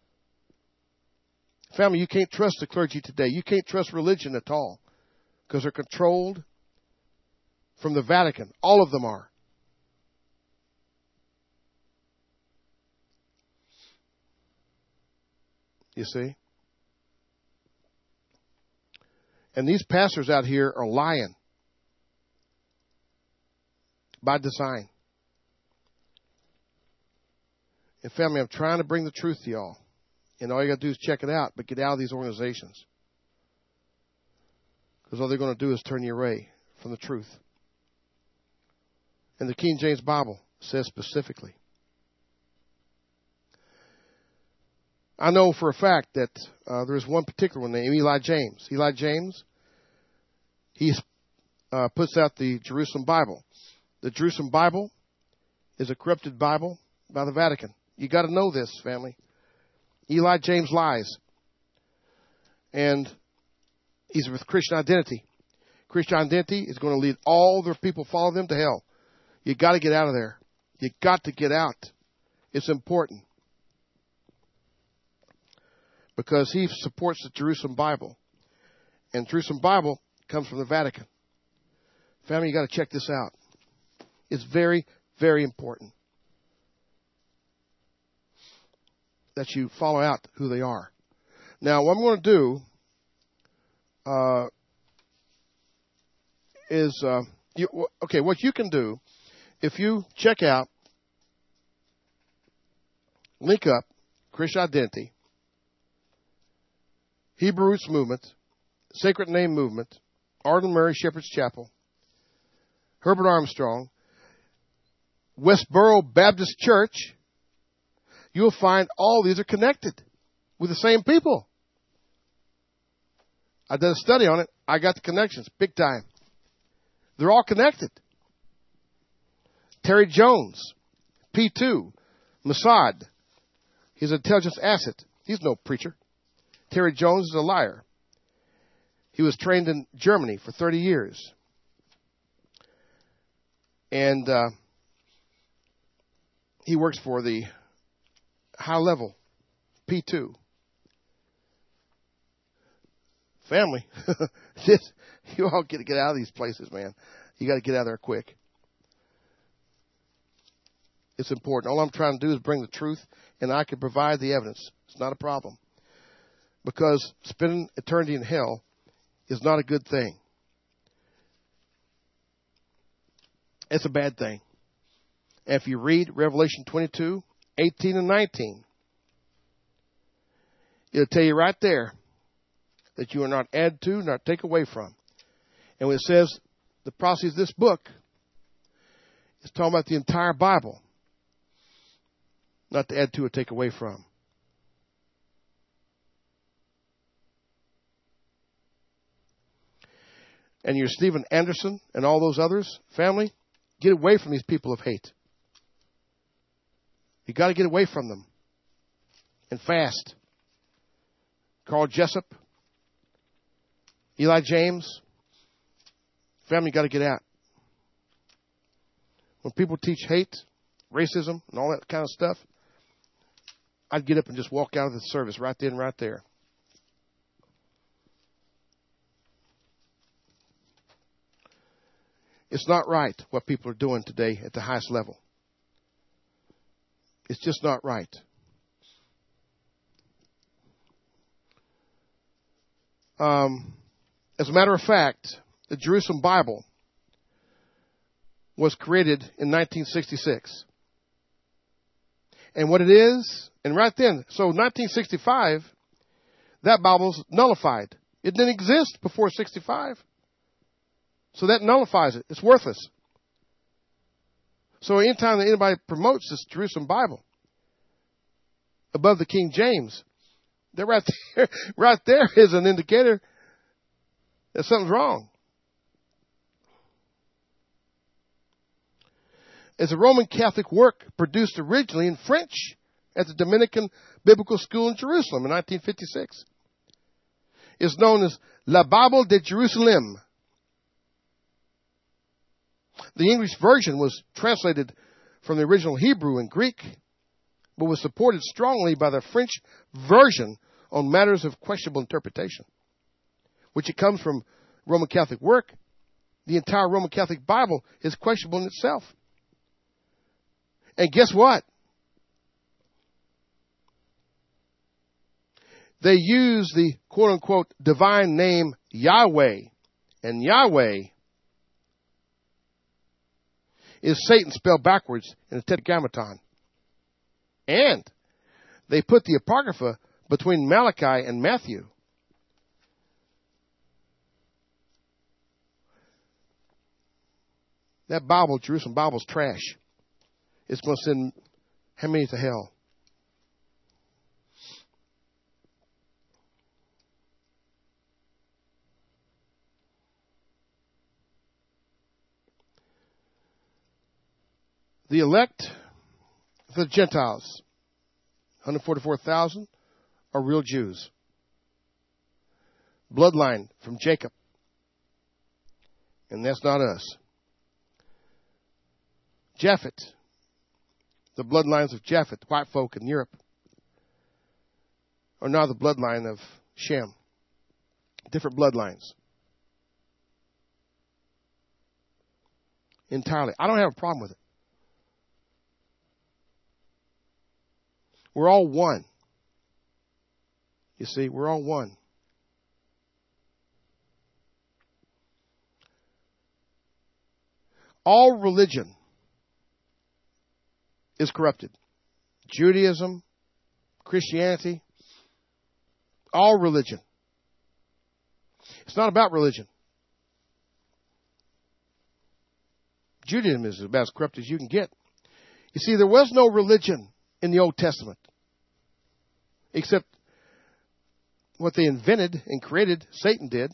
Family, you can't trust the clergy today. You can't trust religion at all because they're controlled from the Vatican. All of them are. You see? And these pastors out here are lying by design. And family, I'm trying to bring the truth to y'all. And all you got to do is check it out, but get out of these organizations. Because all they're going to do is turn you away from the truth. And the King James Bible says specifically. I know for a fact that there's one particular one named Eli James. Eli James, he puts out the Jerusalem Bible. The Jerusalem Bible is a corrupted Bible by the Vatican. You got to know this, family. Eli James lies. And he's with Christian Identity. Christian Identity is going to lead all their people, follow them to hell. You got to get out of there. You got to get out. It's important. Because he supports the Jerusalem Bible. And Jerusalem Bible comes from the Vatican. Family, you got to check this out. It's very, very important that you follow out who they are. Now, what I'm going to do is, what you can do, if you check out, link up Christian Identity, Hebrew Roots Movement, Sacred Name Movement, Arden Murray Shepherd's Chapel, Herbert Armstrong, Westboro Baptist Church, you'll find all these are connected with the same people. I did a study on it. I got the connections, big time. They're all connected. Terry Jones, P2, Mossad, he's an intelligence asset. He's no preacher. Terry Jones is a liar. He was trained in Germany for 30 years. And he works for the high level, P2. Family, you all got to get out of these places, man. You got to get out of there quick. It's important. All I'm trying to do is bring the truth, and I can provide the evidence. It's not a problem. Because spending eternity in hell is not a good thing. It's a bad thing. And if you read Revelation 22, 18 and 19, it'll tell you right there that you are not add to, nor take away from. And when it says the prophecy of this book, it's talking about the entire Bible, not to add to or take away from. And you're Stephen Anderson and all those others, family, get away from these people of hate. You got to get away from them. And fast. Carl Jessup, Eli James, family, you got to get out. When people teach hate, racism, and all that kind of stuff, I'd get up and just walk out of the service right then, right there. It's not right what people are doing today at the highest level. It's just not right. As a matter of fact, the Jerusalem Bible was created in 1966. And what it is, and right then, so 1965, that Bible's nullified. It didn't exist before 65. So that nullifies it. It's worthless. So anytime that anybody promotes this Jerusalem Bible above the King James, they're right there is an indicator that something's wrong. It's a Roman Catholic work produced originally in French at the Dominican Biblical School in Jerusalem in 1956. It's known as La Bible de Jerusalem. The English version was translated from the original Hebrew and Greek, but was supported strongly by the French version on matters of questionable interpretation. Which it comes from Roman Catholic work. The entire Roman Catholic Bible is questionable in itself. And guess what? They use the quote-unquote divine name Yahweh. And Yahweh is Satan spelled backwards in the Tetragrammaton. And they put the Apocrypha between Malachi and Matthew. That Bible, Jerusalem Bible, is trash. It's going to send how many to hell? The elect, the Gentiles, 144,000, are real Jews. Bloodline from Jacob. And that's not us. Japhet, the bloodlines of Japhet, white folk in Europe, are now the bloodline of Shem. Different bloodlines. Entirely. I don't have a problem with it. We're all one. You see, we're all one. All religion is corrupted. Judaism, Christianity, all religion. It's not about religion. Judaism is about as corrupt as you can get. You see, there was no religion in the Old Testament except what they invented and created, Satan did.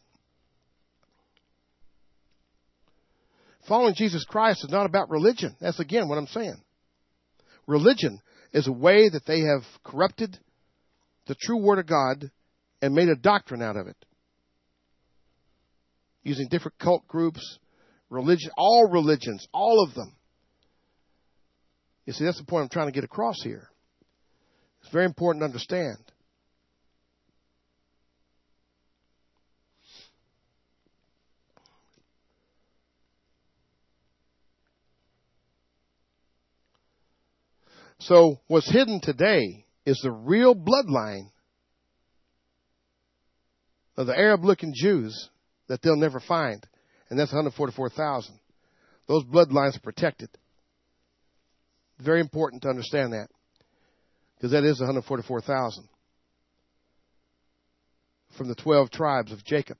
Following Jesus Christ is not about religion. That's again what I'm saying. Religion is a way that they have corrupted the true Word of God and made a doctrine out of it. Using different cult groups, religion, all religions, all of them. You see, that's the point I'm trying to get across here. It's very important to understand. So what's hidden today is the real bloodline of the Arab-looking Jews that they'll never find. And that's 144,000. Those bloodlines are protected. Very important to understand that. Because that is 144,000. From the 12 tribes of Jacob.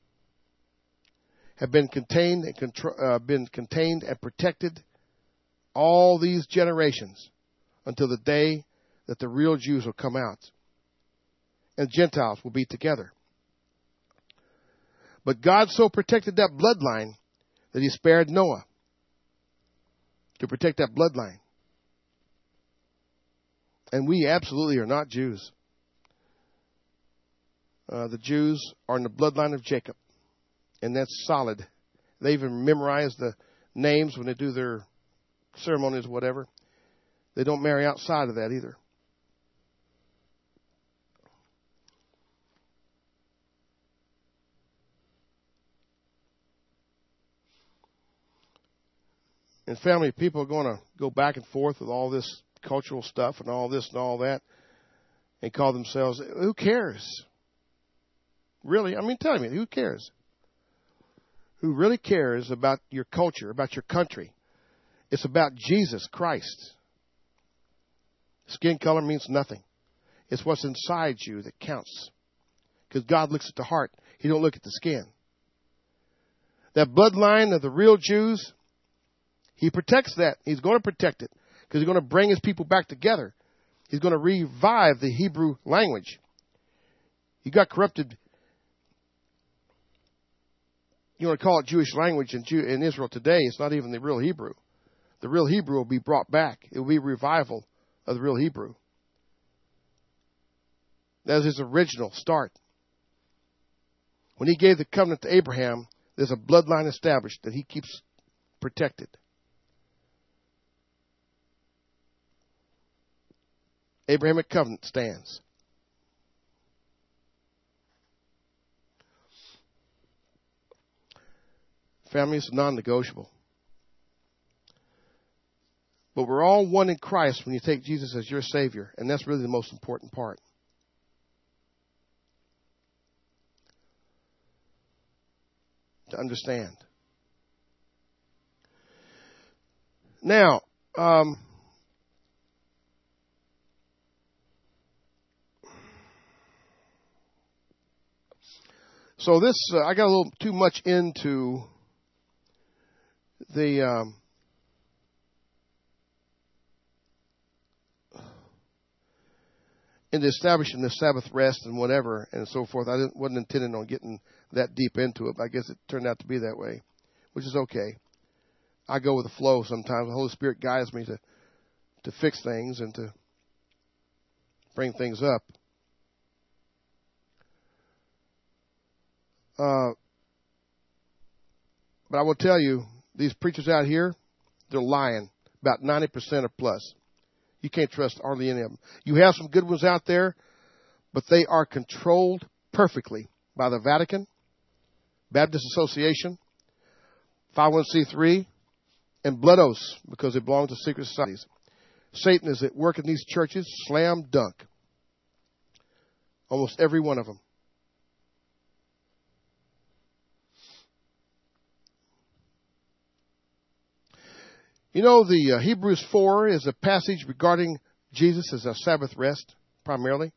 Have been contained and protected all these generations until the day that the real Jews will come out. And Gentiles will be together. But God so protected that bloodline that he spared Noah to protect that bloodline. And we absolutely are not Jews. The Jews are in the bloodline of Jacob. And that's solid. They even memorize the names when they do their ceremonies or whatever. They don't marry outside of that either. And family, people are going to go back and forth with all this cultural stuff and all this and all that and call themselves, who cares? Really? I mean, tell me, who cares? who really cares about your culture, about your country. It's about Jesus Christ. Skin color means nothing. It's what's inside you that counts. Because God looks at the heart. He don't look at the skin. That bloodline of the real Jews, He protects that. He's going to protect it. Because He's going to bring His people back together. He's going to revive the Hebrew language. You got corrupted. You want to call it Jewish language in Israel today. It's not even the real Hebrew. The real Hebrew will be brought back. It will be a revival of the real Hebrew. That was His original start. When He gave the covenant to Abraham, there's a bloodline established that He keeps protected. Abrahamic covenant stands. Family is non-negotiable. But we're all one in Christ when you take Jesus as your Savior, and that's really the most important part. To understand. Now, so this, I got a little too much into the into establishing the Sabbath rest and whatever and so forth. I wasn't intending on getting that deep into it, but I guess it turned out to be that way, which is okay. I go with the flow sometimes. The Holy Spirit guides me to fix things and to bring things up. But I will tell you, these preachers out here, they're lying about 90% or plus. You can't trust hardly any of them. You have some good ones out there, but they are controlled perfectly by the Vatican, Baptist Association, 501c3, and Blood Oaths, because they belong to secret societies. Satan is at work in these churches, slam dunk. Almost every one of them. You know, the Hebrews 4 is a passage regarding Jesus as a Sabbath rest, primarily.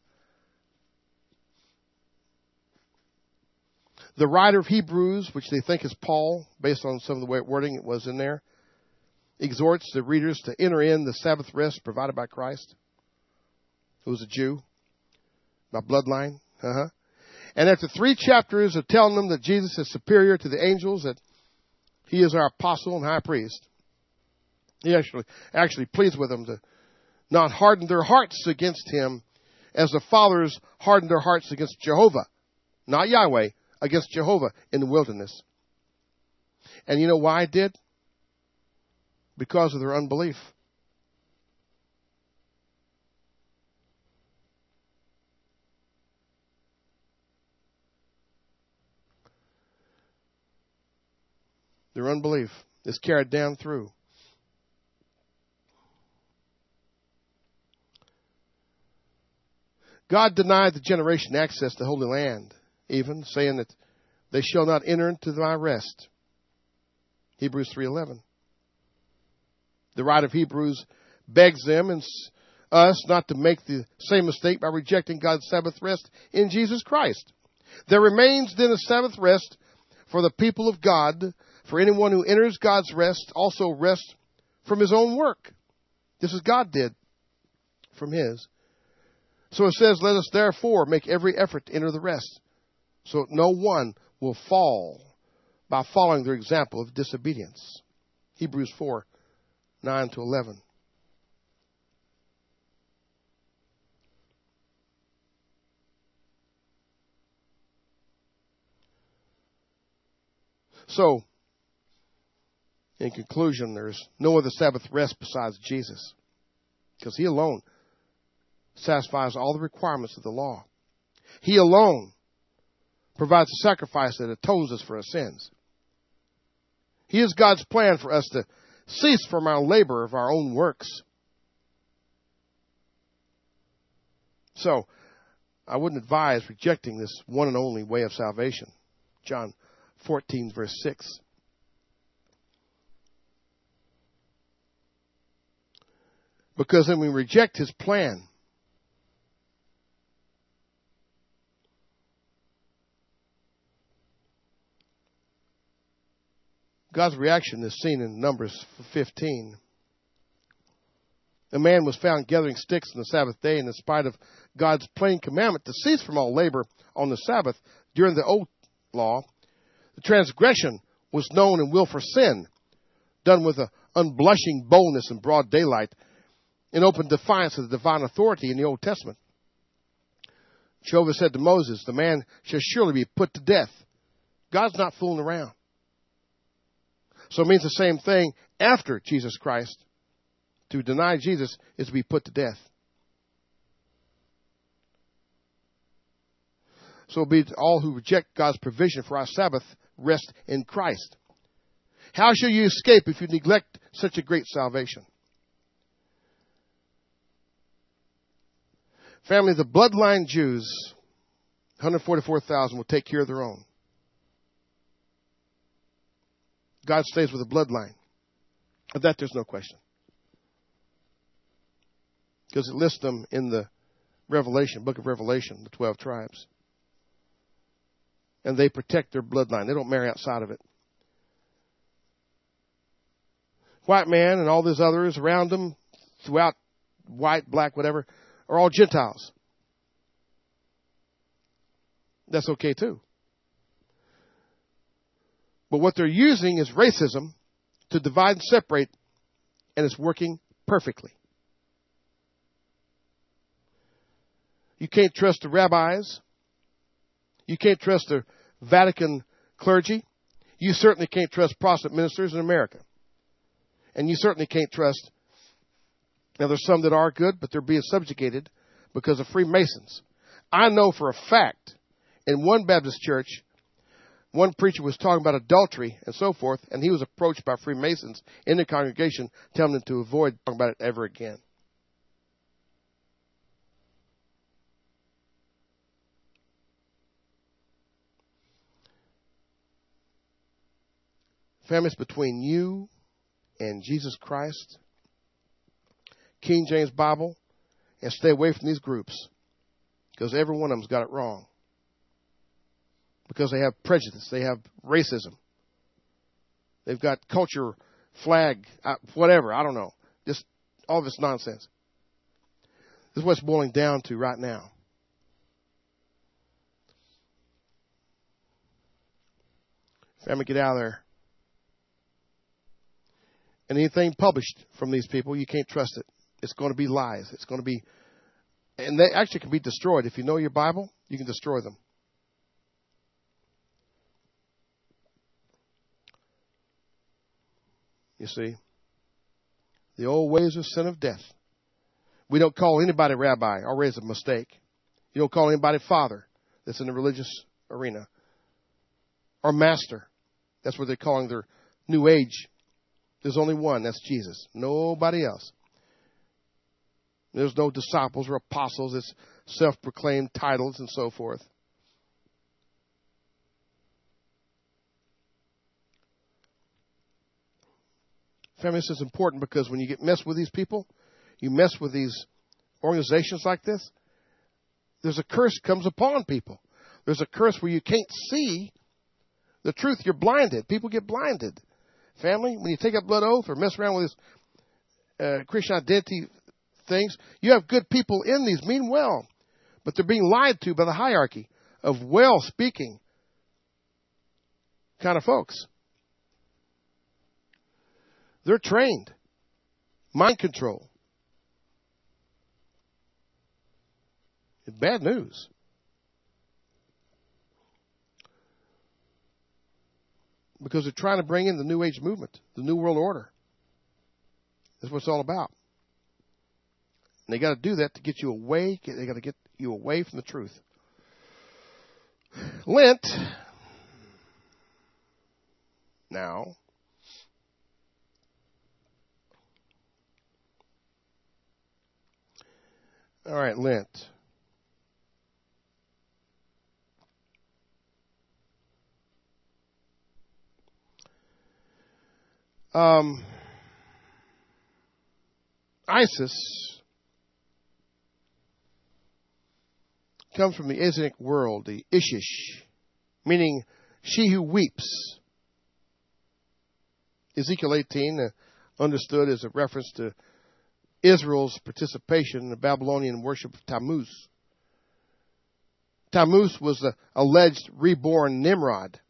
The writer of Hebrews, which they think is Paul, based on some of the wording it was in there, exhorts the readers to enter in the Sabbath rest provided by Christ, who was a Jew, by bloodline. And after 3 chapters of telling them that Jesus is superior to the angels, that He is our apostle and high priest, He actually pleads with them to not harden their hearts against Him as the fathers hardened their hearts against Jehovah. Not Yahweh, against Jehovah in the wilderness. And you know why it did? Because of their unbelief. Their unbelief is carried down through. God denied the generation access to Holy Land, even saying that they shall not enter into my rest. Hebrews 3:11. The writer of Hebrews begs them and us not to make the same mistake by rejecting God's Sabbath rest in Jesus Christ. There remains then a Sabbath rest for the people of God. For anyone who enters God's rest also rests from his own work, just as God did from His. So it says, let us therefore make every effort to enter the rest, so that no one will fall by following their example of disobedience. Hebrews 4:9-11. So, in conclusion, there's no other Sabbath rest besides Jesus, because He alone satisfies all the requirements of the law. He alone provides a sacrifice that atones us for our sins. He is God's plan for us to cease from our labor of our own works. So, I wouldn't advise rejecting this one and only way of salvation. John 14, verse 6. Because then we reject his plan. God's reaction is seen in Numbers 15. A man was found gathering sticks on the Sabbath day, and in spite of God's plain commandment to cease from all labor on the Sabbath during the old law, the transgression was known and willful sin, done with an unblushing boldness in broad daylight, in open defiance of the divine authority in the Old Testament. Jehovah said to Moses, the man shall surely be put to death. God's not fooling around. So it means the same thing after Jesus Christ. To deny Jesus is to be put to death. So be all who reject God's provision for our Sabbath rest in Christ. How shall you escape if you neglect such a great salvation? Family, the bloodline Jews, 144,000, will take care of their own. God stays with the bloodline. Of that, there's no question. Because it lists them in the book of Revelation, the 12 tribes. And they protect their bloodline. They don't marry outside of it. White man and all those others around them, throughout white, black, whatever, are all Gentiles. That's okay too. But what they're using is racism to divide and separate, and it's working perfectly. You can't trust the rabbis. You can't trust the Vatican clergy. You certainly can't trust Protestant ministers in America. And you certainly can't trust, now there's some that are good, but they're being subjugated because of Freemasons. I know for a fact in one Baptist church, one preacher was talking about adultery and so forth, and he was approached by Freemasons in the congregation telling them to avoid talking about it ever again. Families, between you and Jesus Christ, King James Bible, and stay away from these groups, because every one of them's got it wrong. Because they have prejudice, they have racism, they've got culture, flag, whatever, I don't know. Just all this nonsense. This is what's boiling down to right now. Family, get out of there. And anything published from these people, you can't trust it. It's going to be lies. It's going to be, and they actually can be destroyed. If you know your Bible, you can destroy them. You see, the old ways of sin of death. We don't call anybody rabbi. Already is a mistake. You don't call anybody father that's in the religious arena. Or master. That's what they're calling their new age. There's only one. That's Jesus. Nobody else. There's no disciples or apostles. It's self-proclaimed titles and so forth. Family, this is important because when you get messed with these people, you mess with these organizations like this, there's a curse comes upon people. There's a curse where you can't see the truth. You're blinded. People get blinded. Family, when you take a blood oath or mess around with this Christian identity things, you have good people in these, mean well, but they're being lied to by the hierarchy of well-speaking kind of folks. They're trained. Mind control. It's bad news. Because they're trying to bring in the New Age movement, the New World Order. That's what it's all about. And they got to do that to get you away. They got to get you away from the truth. Lent. Now. All right, Lent. Isis comes from the Asiatic world, the Ishish, meaning she who weeps. Ezekiel 18 understood as a reference to Israel's participation in the Babylonian worship of Tammuz. Tammuz was the alleged reborn Nimrod,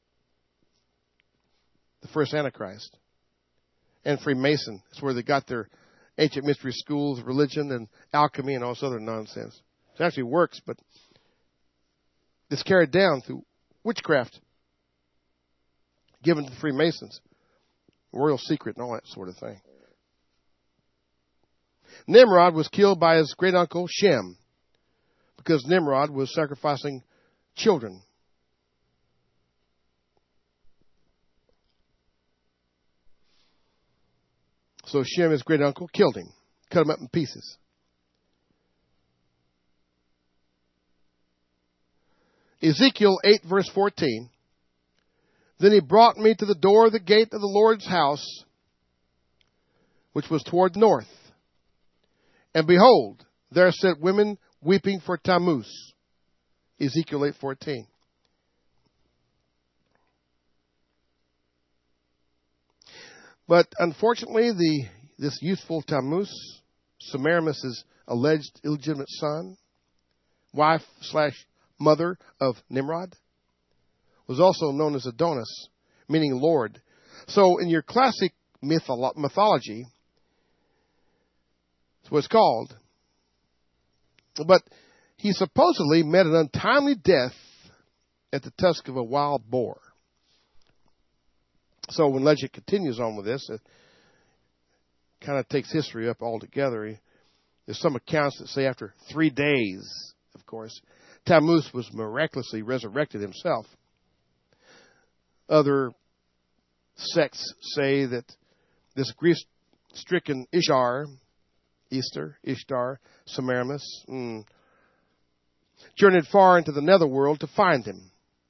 the first Antichrist, and Freemason. That's where they got their ancient mystery schools, religion, and alchemy, and all this other nonsense. It actually works, but it's carried down through witchcraft given to the Freemasons, royal secret, and all that sort of thing. Nimrod was killed by his great uncle Shem because Nimrod was sacrificing children. So Shem, his great uncle, killed him, cut him up in pieces. Ezekiel 8, verse 14. Then he brought me to the door of the gate of the Lord's house, which was toward the north. And behold, there sat women weeping for Tammuz. Ezekiel 8:14. But unfortunately, this youthful Tammuz, Semiramis' alleged illegitimate son, wife/mother of Nimrod, was also known as Adonis, meaning Lord. So in your classic mythology, that's what it's called. But he supposedly met an untimely death at the tusk of a wild boar. So when legend continues on with this, it kind of takes history up altogether. There's some accounts that say after 3 days, of course, Tammuz was miraculously resurrected himself. Other sects say that this grief-stricken Ishtar, Semiramis, journeyed far into the netherworld to find him.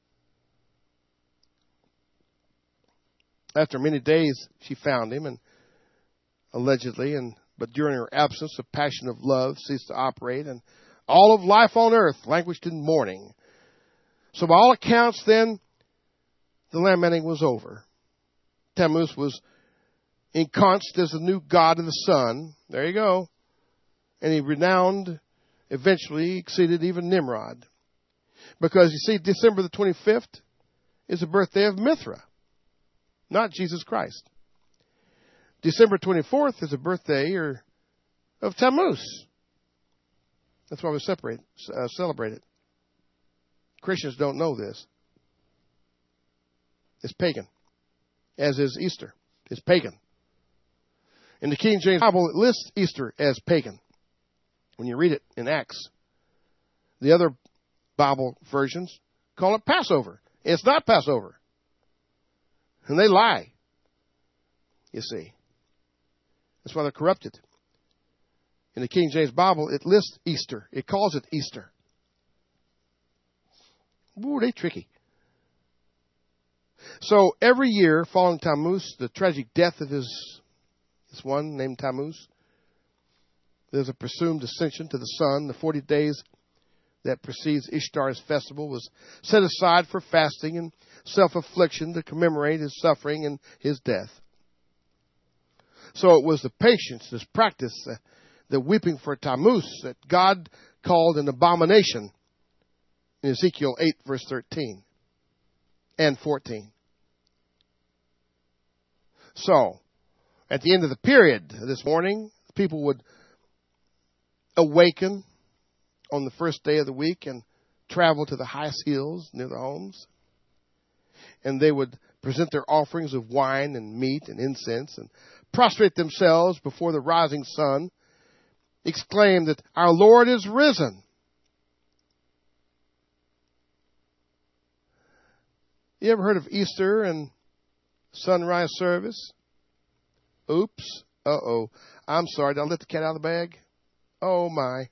After many days, she found him, and allegedly, but during her absence, the passion of love ceased to operate, and all of life on earth languished in mourning. So by all accounts, then, the lamenting was over. Tammuz was ensconced as the new god of the sun. There you go. And he renowned, eventually exceeded even Nimrod. Because, you see, December the 25th is the birthday of Mithra, not Jesus Christ. December 24th is the birthday of Tammuz. That's why we celebrate it. Christians don't know this. It's pagan, as is Easter. It's pagan. In the King James Bible, it lists Easter as pagan when you read it in Acts. The other Bible versions call it Passover. It's not Passover. And they lie, you see. That's why they're corrupted. In the King James Bible, it lists Easter. It calls it Easter. Ooh, they tricky. So every year following Tammuz, the tragic death of this one named Tammuz, there's a presumed ascension to the sun. The 40 days that precedes Ishtar's festival was set aside for fasting and self-affliction to commemorate his suffering and his death. So it was the patience, this practice, the weeping for Tammuz that God called an abomination in Ezekiel 8, verse 13 and 14. So, at the end of the period this morning, people would awaken on the first day of the week and travel to the highest hills near their homes. And they would present their offerings of wine and meat and incense and prostrate themselves before the rising sun, exclaim that our Lord is risen. You ever heard of Easter and sunrise service? Oops. Uh-oh. I'm sorry. Did I let the cat out of the bag? Oh, my.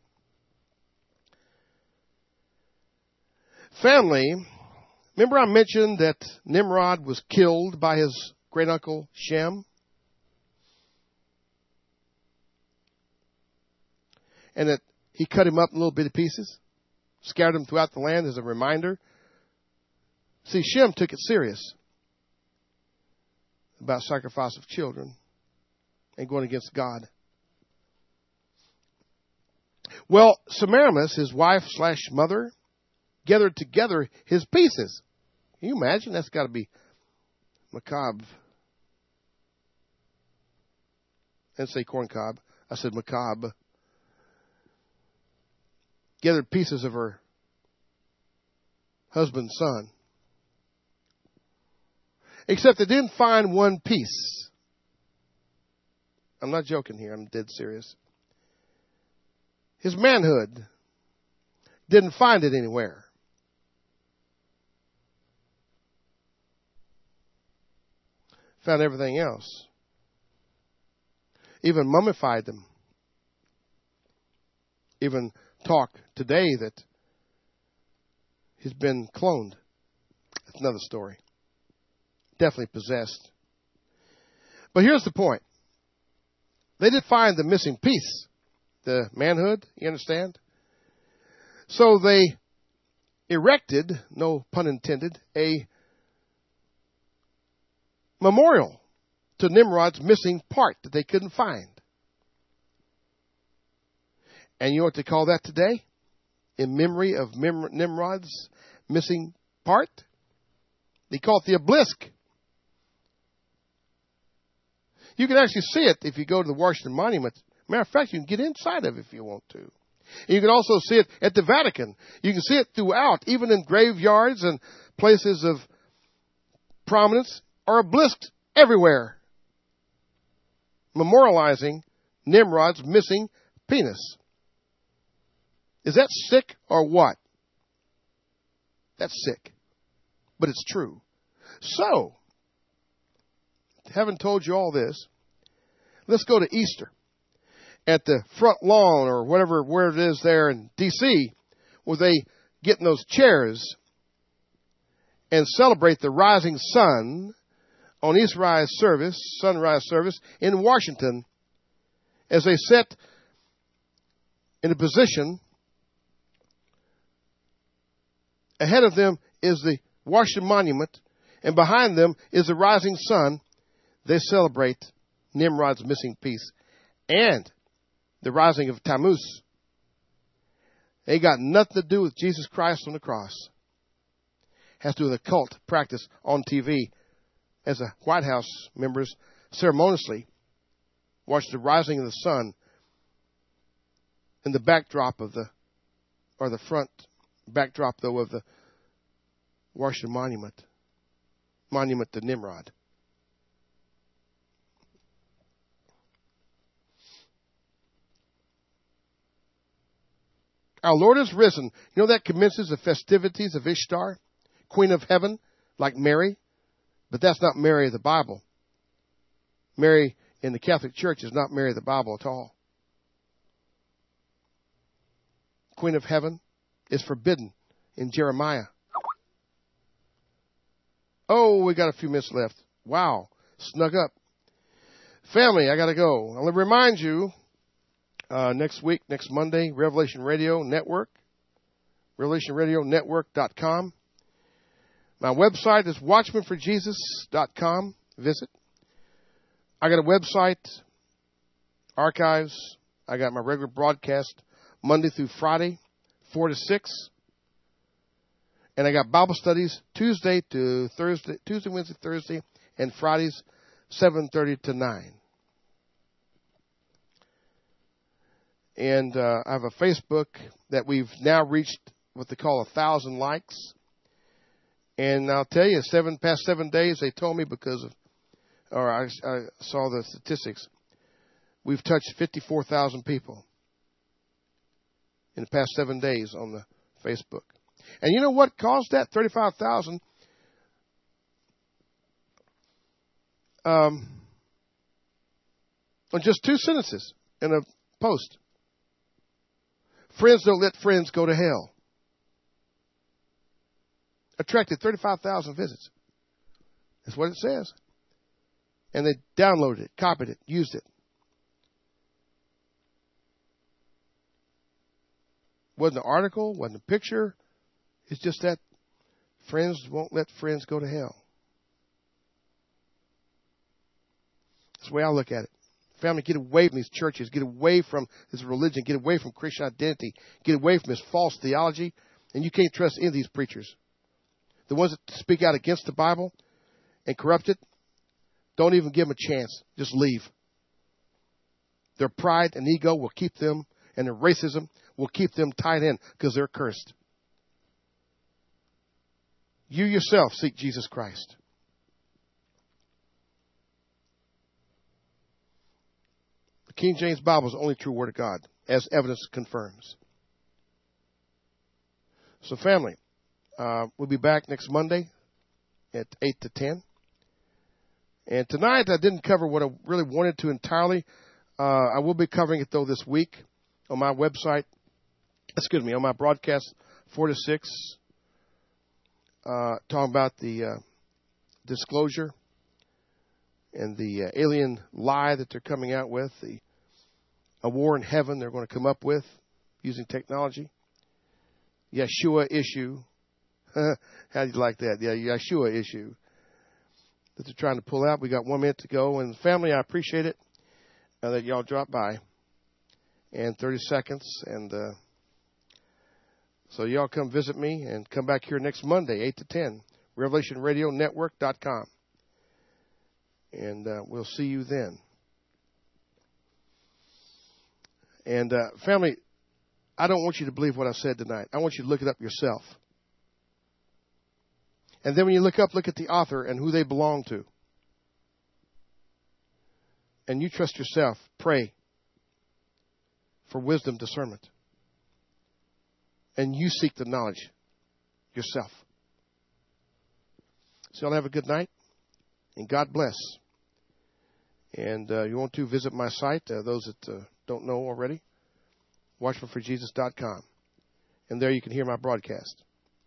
Family, remember I mentioned that Nimrod was killed by his great-uncle Shem? and that he cut him up in little bitty pieces, scattered him throughout the land as a reminder. See, Shem took it serious about sacrifice of children and going against God. Well, Semiramis, his wife/mother, gathered together his pieces. Can you imagine? That's got to be macabre. I didn't say corn cob. I said macabre. Gathered pieces of her husband's son. Except they didn't find one piece. I'm not joking here. I'm dead serious. His manhood. Didn't find it anywhere. Found everything else. Even mummified them. Even talk today that he's been cloned. That's another story. Definitely possessed. But here's the point. They did find the missing piece. The manhood, you understand? So they erected, no pun intended, a memorial to Nimrod's missing part that they couldn't find. And you know what they call that today? In memory of Nimrod's missing part? They call it the obelisk. You can actually see it if you go to the Washington Monument. Matter of fact, you can get inside of it if you want to. And you can also see it at the Vatican. You can see it throughout, even in graveyards and places of prominence, are obelisks everywhere, memorializing Nimrod's missing penis. Is that sick or what? That's sick. But it's true. So, having told you all this, let's go to Easter. At the front lawn or whatever, where it is there in D.C., where they get in those chairs and celebrate the rising sun on sunrise service in Washington, as they sit in a position. Ahead of them is the Washington Monument, and behind them is the rising sun. They celebrate Nimrod's missing piece and the rising of Tammuz. They got nothing to do with Jesus Christ on the cross. Has to do with a cult practice on TV. As the White House members ceremoniously watch the rising of the sun in the backdrop of the front backdrop, though, of the Washington Monument to Nimrod. Our Lord is risen. You know that commences the festivities of Ishtar, Queen of Heaven, like Mary. But that's not Mary of the Bible. Mary in the Catholic Church is not Mary of the Bible at all. Queen of Heaven is forbidden in Jeremiah. Oh, we got a few minutes left. Wow, snuck up. Family, I got to go. I'll remind you, next week, next Monday, Revelation Radio Network, RevelationRadioNetwork.com. My website is WatchmanForJesus.com. Visit. I got a website, archives. I got my regular broadcast Monday through Friday, 4 to 6. And I got Bible studies Tuesday, Wednesday, Thursday, and Fridays, 7:30 to 9. And I have a Facebook that we've now reached what they call 1,000 likes. And I'll tell you, past 7 days, they told me I saw the statistics. We've touched 54,000 people in the past 7 days on the Facebook. And you know what caused that? 35,000. On just 2 sentences in a post. Friends don't let friends go to hell. Attracted 35,000 visits. That's what it says. And they downloaded it, copied it, used it. Wasn't the article, wasn't the picture. It's just that friends won't let friends go to hell. That's the way I look at it. Family, get away from these churches. Get away from this religion. Get away from Christian identity. Get away from this false theology. And you can't trust any of these preachers. The ones that speak out against the Bible and corrupt it, don't even give them a chance. Just leave. Their pride and ego will keep them, and their racism will keep them tied in because they're cursed. You yourself seek Jesus Christ. The King James Bible is the only true Word of God, as evidence confirms. So, family, we'll be back next Monday at 8 to 10. And tonight I didn't cover what I really wanted to entirely. I will be covering it, though, this week on my website. On my broadcast, 4 to 6, talking about the disclosure and the alien lie that they're coming out with, a war in heaven they're going to come up with using technology. Yeshua issue. How do you like that? Yeah, Yeshua issue that they're trying to pull out. We got 1 minute to go. And family, I appreciate it that y'all drop by. And 30 seconds. And so y'all come visit me and come back here next Monday, 8 to 10, RevelationRadioNetwork.com. And we'll see you then. And family, I don't want you to believe what I said tonight. I want you to look it up yourself. And then when you look at the author and who they belong to. And you trust yourself. Pray for wisdom, discernment. And you seek the knowledge yourself. So y'all have a good night. And God bless. And you want to visit my site, those that don't know already, watchmanforjesus.com. And there you can hear my broadcast.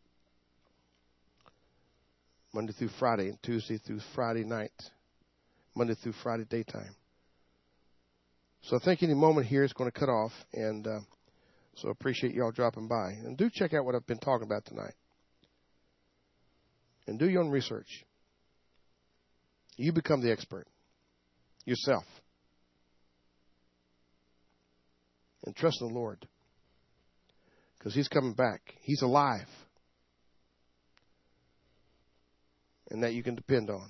Monday through Friday and Tuesday through Friday night. Monday through Friday daytime. So I think any moment here is going to cut off. And so I appreciate y'all dropping by. And do check out what I've been talking about tonight. And do your own research. You become the expert. Yourself. And trust in the Lord. Because He's coming back. He's alive. And that you can depend on.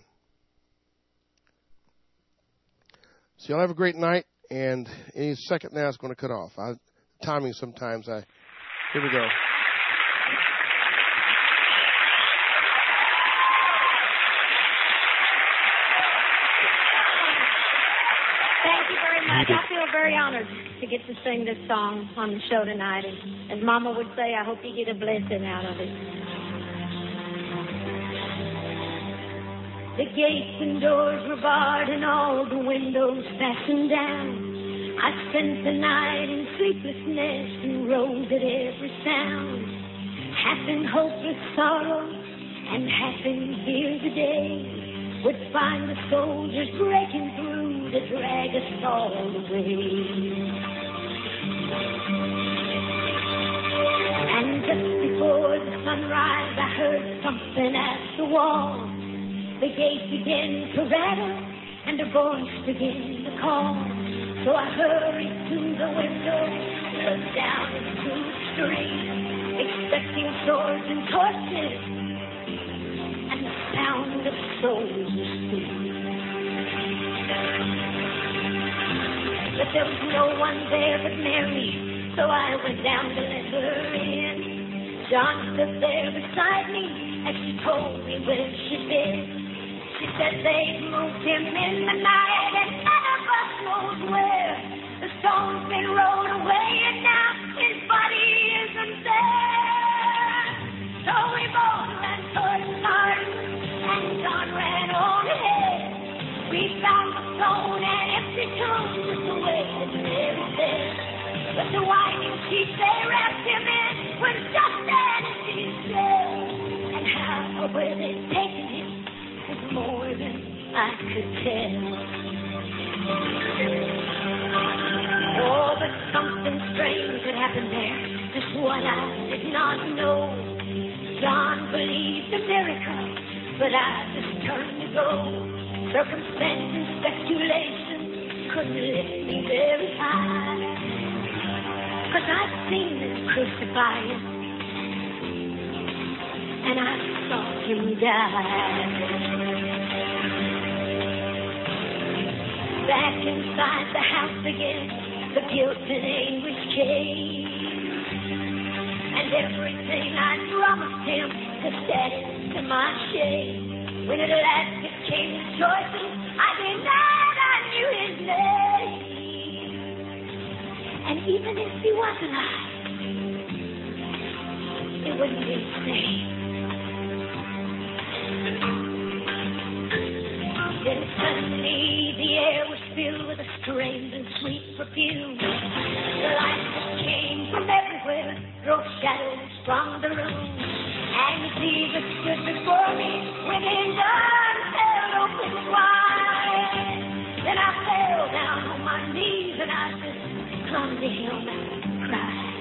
So y'all have a great night. And any second now it's going to cut off. Timing sometimes here we go. Thank you very much. I feel very honored to get to sing this song on the show tonight. And as Mama would say, I hope you get a blessing out of it. The gates and doors were barred and all the windows fastened down. I spent the night in sleeplessness and rose at every sound. Half in hopeless sorrow and half in fear the day would find the soldiers breaking through to drag us all away. And just before the sunrise I heard something at the wall. The gate began to rattle and a voice began to call. So I hurried to the window, looked down into the street, expecting swords and torches and the sound of soldiers' feet. But there was no one there but Mary, so I went down to let her in. John stood there beside me as she told me where she'd been. She said they'd moved him in the night and none of us knows where. The stone's been rolled away and now his body isn't there. So we both ran towards the garden and John ran on ahead. We found the stone and empty tomb just the way that Mary said. But the winding sheet they wrapped him in was just an empty shell. And how were they taking him? More than I could tell. Oh, but something strange had happened there. Just what I did not know. John believed in miracles, but I just turned to go. Circumstance and speculation couldn't lift me very high. 'Cause I've seen them crucify him, and I saw him die. Back inside the house again, the guilt and anguish came. And everything I promised him to set to my shame. When at last it came to choices, I denied I knew his name. And even if he was alive, it wouldn't be the same. Then suddenly the air was filled with a strange and sweet perfume. The light that came from everywhere drove shadows from the room. And Jesus stood before me with his arms held open wide. Then I fell down on my knees and I just clung to him and cried.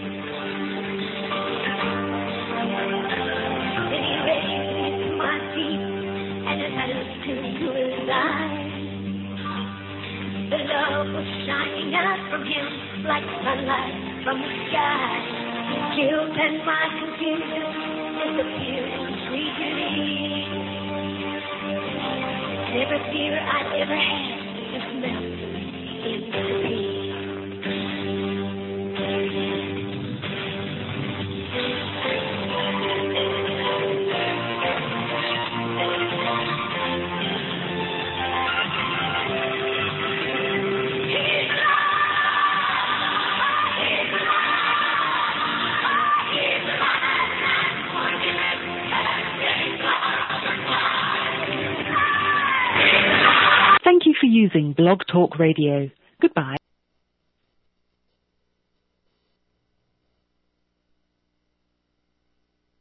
Then he raised me to my feet, and as I looked into his eyes, the love was shining out from him like sunlight from the sky. Guilt and my confusion disappeared in sweet relief. And every fear I'd ever had just melted into peace. Thank you for using Blog Talk Radio. Goodbye.